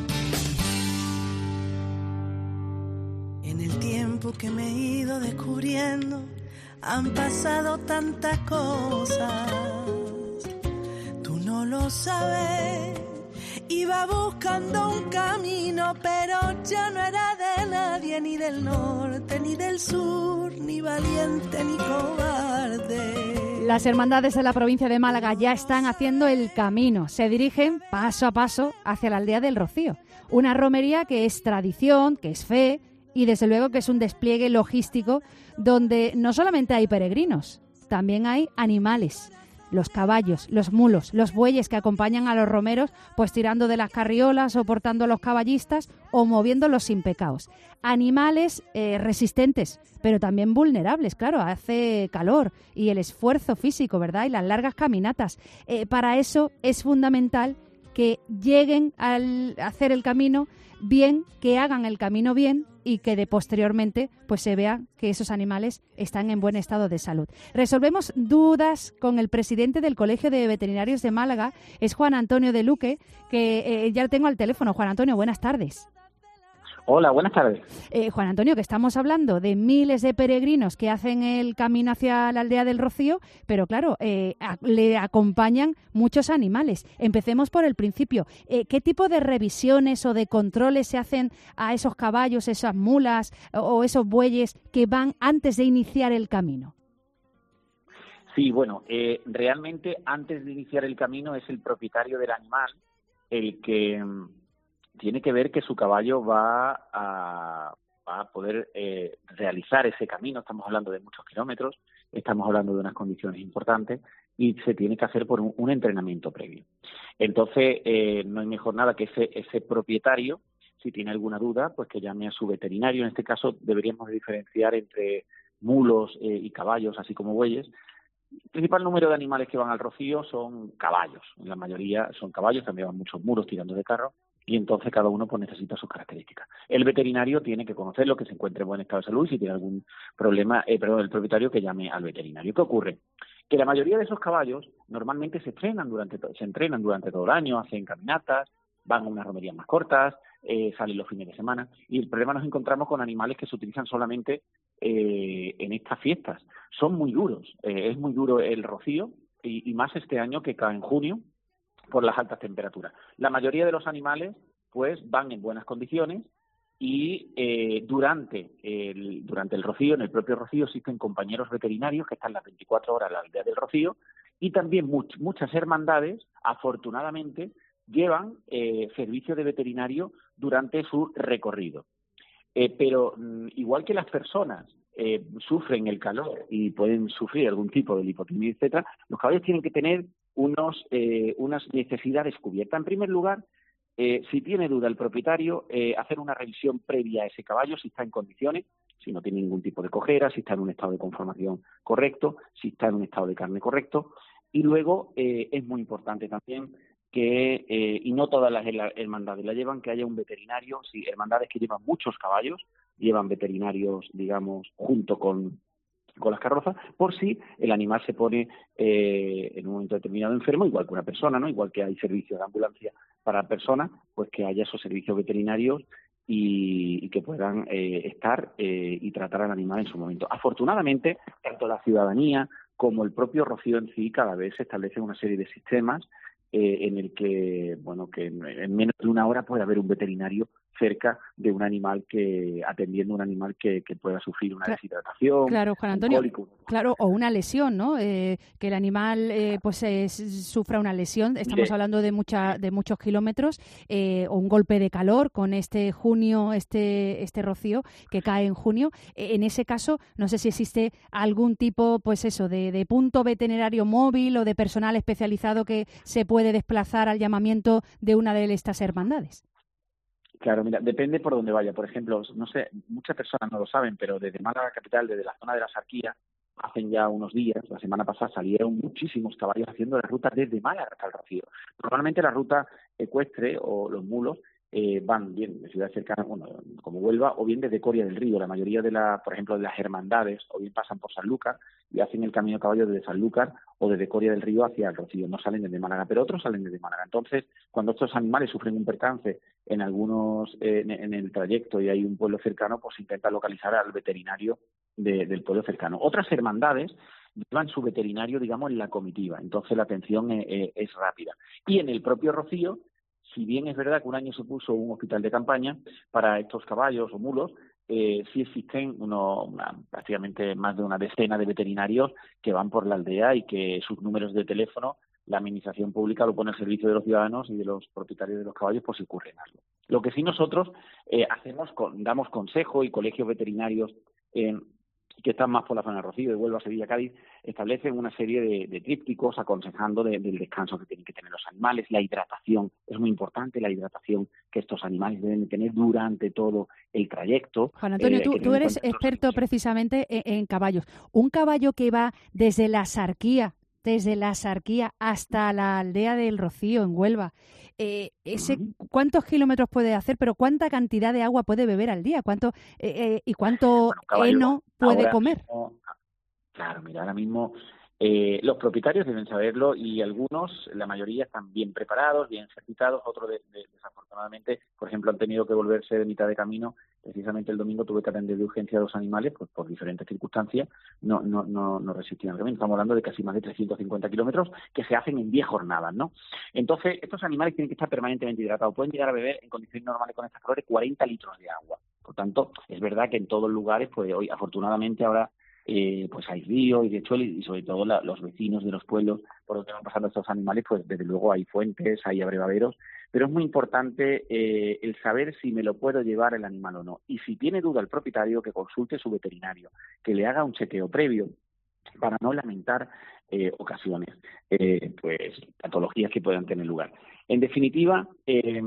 En el tiempo que me he ido descubriendo, han pasado tantas cosas. Tú no lo sabes. Iba buscando un camino, pero yo no era de nadie, ni del norte, ni del sur, ni valiente, ni cobarde. Las hermandades de la provincia de Málaga ya están haciendo el camino. Se dirigen paso a paso hacia la aldea del Rocío. Una romería que es tradición, que es fe, y desde luego que es un despliegue logístico donde no solamente hay peregrinos, también hay animales, los caballos, los mulos, los bueyes que acompañan a los romeros, pues tirando de las carriolas o portando a los caballistas o moviéndolos sin pecaos. Animales eh, resistentes, pero también vulnerables, claro, hace calor y el esfuerzo físico, ¿verdad? Y las largas caminatas. Eh, para eso es fundamental que lleguen al hacer el camino bien, que hagan el camino bien y que de posteriormente pues se vea que esos animales están en buen estado de salud. Resolvemos dudas con el presidente del Colegio de Veterinarios de Málaga, es Juan Antonio de Luque, que eh, ya lo tengo al teléfono. Juan Antonio, buenas tardes. Hola, buenas tardes. Eh, Juan Antonio, que estamos hablando de miles de peregrinos que hacen el camino hacia la aldea del Rocío, pero claro, eh, a, le acompañan muchos animales. Empecemos por el principio. Eh, ¿Qué tipo de revisiones o de controles se hacen a esos caballos, esas mulas o, o esos bueyes que van antes de iniciar el camino? Sí, bueno, eh, realmente antes de iniciar el camino es el propietario del animal el que tiene que ver que su caballo va a, va a poder eh, realizar ese camino. Estamos hablando de muchos kilómetros, estamos hablando de unas condiciones importantes y se tiene que hacer por un, un entrenamiento previo. Entonces, eh, no hay mejor nada que ese, ese propietario, si tiene alguna duda, pues que llame a su veterinario. En este caso, deberíamos diferenciar entre mulos eh, y caballos, así como bueyes. El principal número de animales que van al Rocío son caballos. La mayoría son caballos, también van muchos mulos tirando de carro. Y entonces cada uno pues necesita sus características. El veterinario tiene que conocerlo, que se encuentre en buen estado de salud y si tiene algún problema, eh, perdón, el propietario que llame al veterinario. ¿Qué ocurre? Que la mayoría de esos caballos normalmente se entrenan durante se entrenan durante todo el año, hacen caminatas, van a unas romerías más cortas, eh, salen los fines de semana y el problema nos encontramos con animales que se utilizan solamente eh, en estas fiestas. Son muy duros, eh, es muy duro el Rocío y, y más este año que cae en junio, por las altas temperaturas. La mayoría de los animales pues van en buenas condiciones y eh, durante el durante el Rocío, en el propio Rocío, existen compañeros veterinarios que están las veinticuatro horas en la aldea del Rocío y también much, muchas hermandades, afortunadamente, llevan eh, servicio de veterinario durante su recorrido. Eh, pero mm, igual que las personas eh, sufren el calor y pueden sufrir algún tipo de lipotimia, etcétera, los caballos tienen que tener unos eh, unas necesidades cubiertas. En primer lugar, eh, si tiene duda el propietario, eh, hacer una revisión previa a ese caballo, si está en condiciones, si no tiene ningún tipo de cojera, si está en un estado de conformación correcto, si está en un estado de carne correcto. Y luego eh, es muy importante también que, eh, y no todas las hermandades la llevan, que haya un veterinario. Si hermandades que llevan muchos caballos, llevan veterinarios, digamos, junto con con las carrozas, por si el animal se pone eh, en un momento determinado enfermo, igual que una persona, ¿no? Igual que hay servicios de ambulancia para personas, pues que haya esos servicios veterinarios y, y que puedan eh, estar eh, y tratar al animal en su momento. Afortunadamente, tanto la ciudadanía como el propio Rocío en sí, cada vez se establecen una serie de sistemas eh, en el que, bueno, que en, en menos de una hora puede haber un veterinario cerca de un animal que, atendiendo un animal que, que pueda sufrir una deshidratación, claro, Juan un Antonio, cólico. Claro, o una lesión, ¿no? Eh, que el animal eh, pues eh, sufra una lesión. Estamos Mire. hablando de mucha, de muchos kilómetros, eh, o un golpe de calor con este junio, este, este rocío que cae en junio. Eh, en ese caso, no sé si existe algún tipo, pues eso, de, de punto veterinario móvil o de personal especializado que se puede desplazar al llamamiento de una de estas hermandades. Claro, mira, depende por dónde vaya. Por ejemplo, no sé, muchas personas no lo saben, pero desde Málaga capital, desde la zona de la Sarquía, hacen ya unos días, la semana pasada, salieron muchísimos caballos haciendo la ruta desde Málaga hasta el Rocío. Normalmente la ruta ecuestre o los mulos eh, van bien de ciudades cercanas, bueno, como Huelva, o bien desde Coria del Río. La mayoría de la, por ejemplo, de las hermandades, o bien pasan por Sanlúcar y hacen el camino a caballo desde Sanlúcar o desde Coria del Río hacia el Rocío. No salen desde Málaga, pero otros salen desde Málaga. Entonces, cuando estos animales sufren un percance en algunos, eh, en, en el trayecto y hay un pueblo cercano, pues intenta localizar al veterinario de, del pueblo cercano. Otras hermandades llevan su veterinario, digamos, en la comitiva. Entonces la atención es, es, es rápida. Y en el propio Rocío, si bien es verdad que un año se puso un hospital de campaña para estos caballos o mulos, eh, sí existen uno, una, prácticamente más de una decena de veterinarios que van por la aldea y que sus números de teléfono la administración pública lo pone al servicio de los ciudadanos y de los propietarios de los caballos por si ocurre algo. Lo que sí nosotros eh, hacemos, con, damos consejo y colegios veterinarios eh, que están más por la zona de Rocío, de Huelva, Sevilla, Cádiz, establecen una serie de, de trípticos aconsejando de, del descanso que tienen que tener los animales, la hidratación. Es muy importante la hidratación que estos animales deben tener durante todo el trayecto. Juan Antonio, eh, tú, tú eres experto precisamente en, en caballos. Un caballo que va desde la Sarquía, desde la Sarquía hasta la aldea del Rocío, en Huelva, eh, ese, ¿cuántos kilómetros puede hacer? Pero ¿cuánta cantidad de agua puede beber al día? ¿Cuánto eh, eh, y cuánto bueno, heno puede ahora comer? Mismo, claro, mira, ahora mismo eh, los propietarios deben saberlo y algunos, la mayoría, están bien preparados, bien ejercitados. Otros, de, de, desafortunadamente, por ejemplo, han tenido que volverse de mitad de camino. Precisamente el domingo tuve que atender de urgencia a dos animales, pues por diferentes circunstancias, no no no, no resistían al camino. Estamos hablando de casi más de trescientos cincuenta kilómetros que se hacen en diez jornadas, ¿no? Entonces, estos animales tienen que estar permanentemente hidratados. Pueden llegar a beber en condiciones normales con estas calores cuarenta litros de agua. Por tanto, es verdad que en todos lugares, pues hoy, afortunadamente, ahora eh, pues hay ríos y riachuelos y sobre todo la, los vecinos de los pueblos por donde van pasando estos animales, pues desde luego hay fuentes, hay abrevaderos. Pero es muy importante eh, el saber si me lo puedo llevar el animal o no. Y si tiene duda el propietario, que consulte su veterinario, que le haga un chequeo previo para no lamentar eh, ocasiones, eh, pues patologías que puedan tener lugar. En definitiva, eh,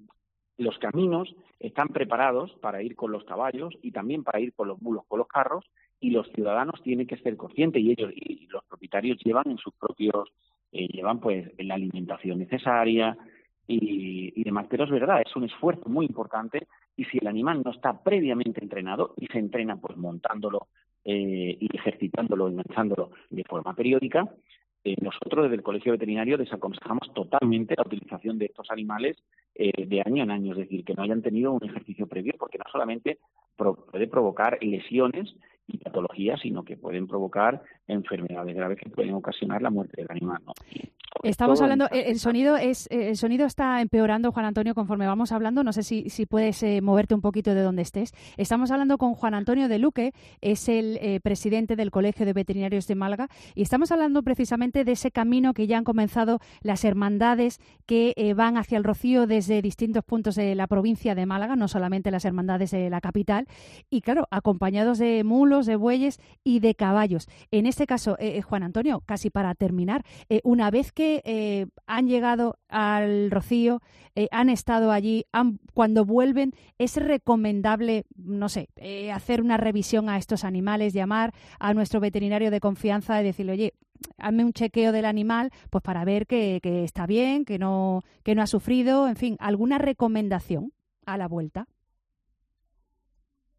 los caminos están preparados para ir con los caballos y también para ir con los mulos, con los carros, y los ciudadanos tienen que ser conscientes y ellos y los propietarios llevan en sus propios, eh, llevan pues la alimentación necesaria, Y, y demás, pero es verdad, es un esfuerzo muy importante y si el animal no está previamente entrenado y se entrena pues montándolo eh, y ejercitándolo, enganchándolo de forma periódica, eh, nosotros desde el Colegio Veterinario desaconsejamos totalmente la utilización de estos animales eh, de año en año, es decir, que no hayan tenido un ejercicio previo, porque no solamente pro- puede provocar lesiones y patologías, sino que pueden provocar enfermedades graves que pueden ocasionar la muerte del animal, ¿no? Estamos hablando, el sonido es el sonido está empeorando, Juan Antonio, conforme vamos hablando. No sé si, si puedes eh, moverte un poquito de donde estés. Estamos hablando con Juan Antonio de Luque, es el eh, presidente del Colegio de Veterinarios de Málaga, y estamos hablando precisamente de ese camino que ya han comenzado las hermandades que eh, van hacia el Rocío desde distintos puntos de la provincia de Málaga, no solamente las hermandades de la capital, y claro, acompañados de mulos, de bueyes y de caballos. En este caso, eh, Juan Antonio, casi para terminar, eh, una vez que Eh, han llegado al Rocío, eh, han estado allí, han, cuando vuelven, ¿es recomendable, no sé, eh, hacer una revisión a estos animales, llamar a nuestro veterinario de confianza y decirle, oye, hazme un chequeo del animal, pues para ver que, que está bien, que no, que no ha sufrido, en fin, alguna recomendación a la vuelta?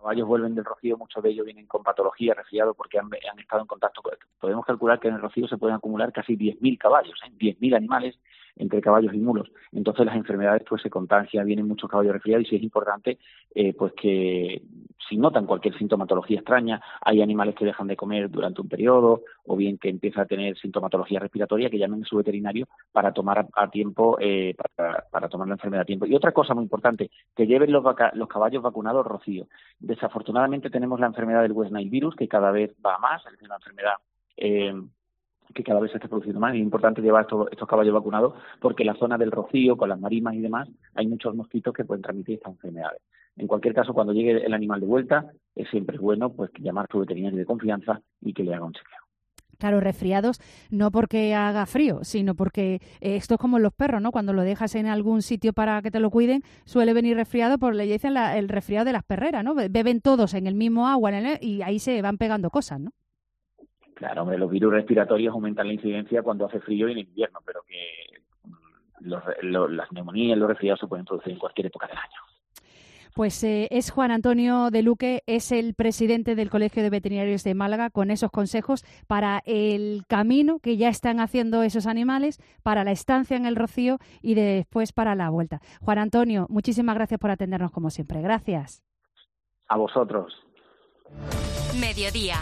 caballos vuelven del rocío, muchos de ellos vienen con patología, resfriado, porque han, han estado en contacto con... Podemos calcular que en el rocío se pueden acumular casi diez mil caballos, ¿eh? diez mil animales entre caballos y mulos. Entonces las enfermedades pues se contagian, vienen muchos caballos resfriados, y sí es importante eh, pues que si notan cualquier sintomatología extraña, hay animales que dejan de comer durante un periodo, o bien que empieza a tener sintomatología respiratoria, que llamen a su veterinario para tomar a, a tiempo, eh, para, para tomar la enfermedad a tiempo. Y otra cosa muy importante, que lleven los, vaca, los caballos vacunados rocío. Desafortunadamente tenemos la enfermedad del West Nile virus, que cada vez va más, es una enfermedad eh, que cada vez se está produciendo más. Es importante llevar estos, estos caballos vacunados, porque en la zona del rocío, con las marismas y demás, hay muchos mosquitos que pueden transmitir estas enfermedades. En cualquier caso, cuando llegue el animal de vuelta, es siempre bueno pues llamar a su veterinario de confianza y que le haga un chequeo. Claro, resfriados no porque haga frío, sino porque eh, esto es como los perros, ¿no? Cuando lo dejas en algún sitio para que te lo cuiden, suele venir resfriado, por le dicen la, el resfriado de las perreras, ¿no? Beben todos en el mismo agua en el, y ahí se van pegando cosas, ¿no? Claro, hombre, los virus respiratorios aumentan la incidencia cuando hace frío y en invierno, pero que los, los, las neumonías y los resfriados se pueden producir en cualquier época del año. Pues eh, es Juan Antonio de Luque, es el presidente del Colegio de Veterinarios de Málaga, con esos consejos para el camino que ya están haciendo esos animales, para la estancia en el rocío y después para la vuelta. Juan Antonio, muchísimas gracias por atendernos como siempre. Gracias. A vosotros. Mediodía.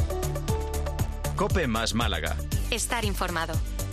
COPE más Málaga. Estar informado.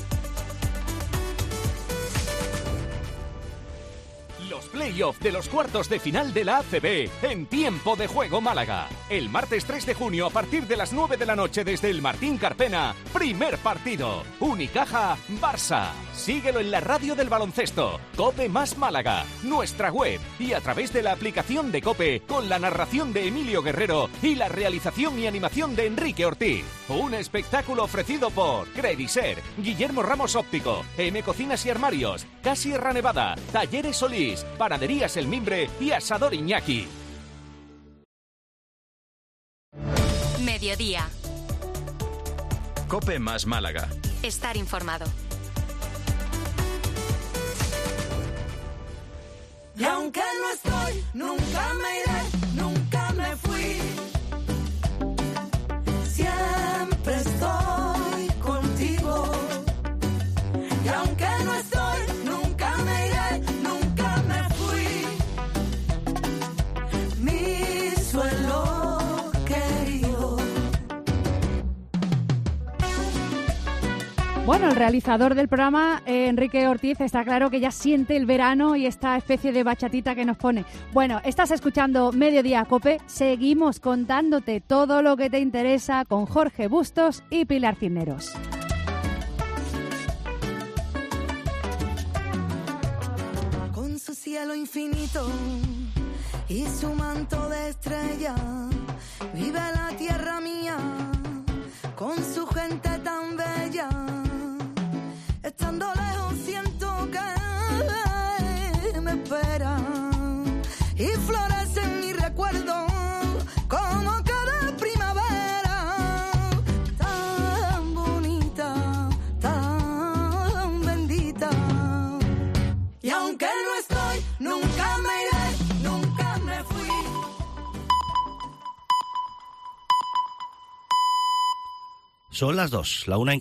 Los play-off de los cuartos de final de la A C B en Tiempo de Juego Málaga. El martes tres de junio a partir de las nueve de la noche desde el Martín Carpena. Primer partido. Unicaja Barça. Síguelo en la radio del baloncesto. COPE más Málaga. Nuestra web y a través de la aplicación de COPE con la narración de Emilio Guerrero y la realización y animación de Enrique Ortiz. Un espectáculo ofrecido por Crediser, Guillermo Ramos Óptico, M Cocinas y Armarios, Casierra Nevada, Talleres Solís, Panaderías El Mimbre y Asador Iñaki. Mediodía. COPE más Málaga. Estar informado. Y aunque no estoy, nunca me iré, nunca me fui. Siempre estoy contigo. Y aunque no estoy, nunca me iré, nunca me fui. Mi suelo querido. Bueno, el realizador del programa, eh, Enrique Ortiz, está claro que ya siente el verano y esta especie de bachatita que nos pone. Bueno, estás escuchando Mediodía COPE. Seguimos contándote todo lo que te interesa con Jorge Bustos y Pilar Cisneros. Con su cielo infinito y su manto de estrellas, vive la tierra mía con su gente tan bella. Estando lejos siento que me espera y florece en mi recuerdo como cada primavera. Tan bonita, tan bendita. Y aunque no estoy, nunca me iré, nunca me fui. Son las dos, la una en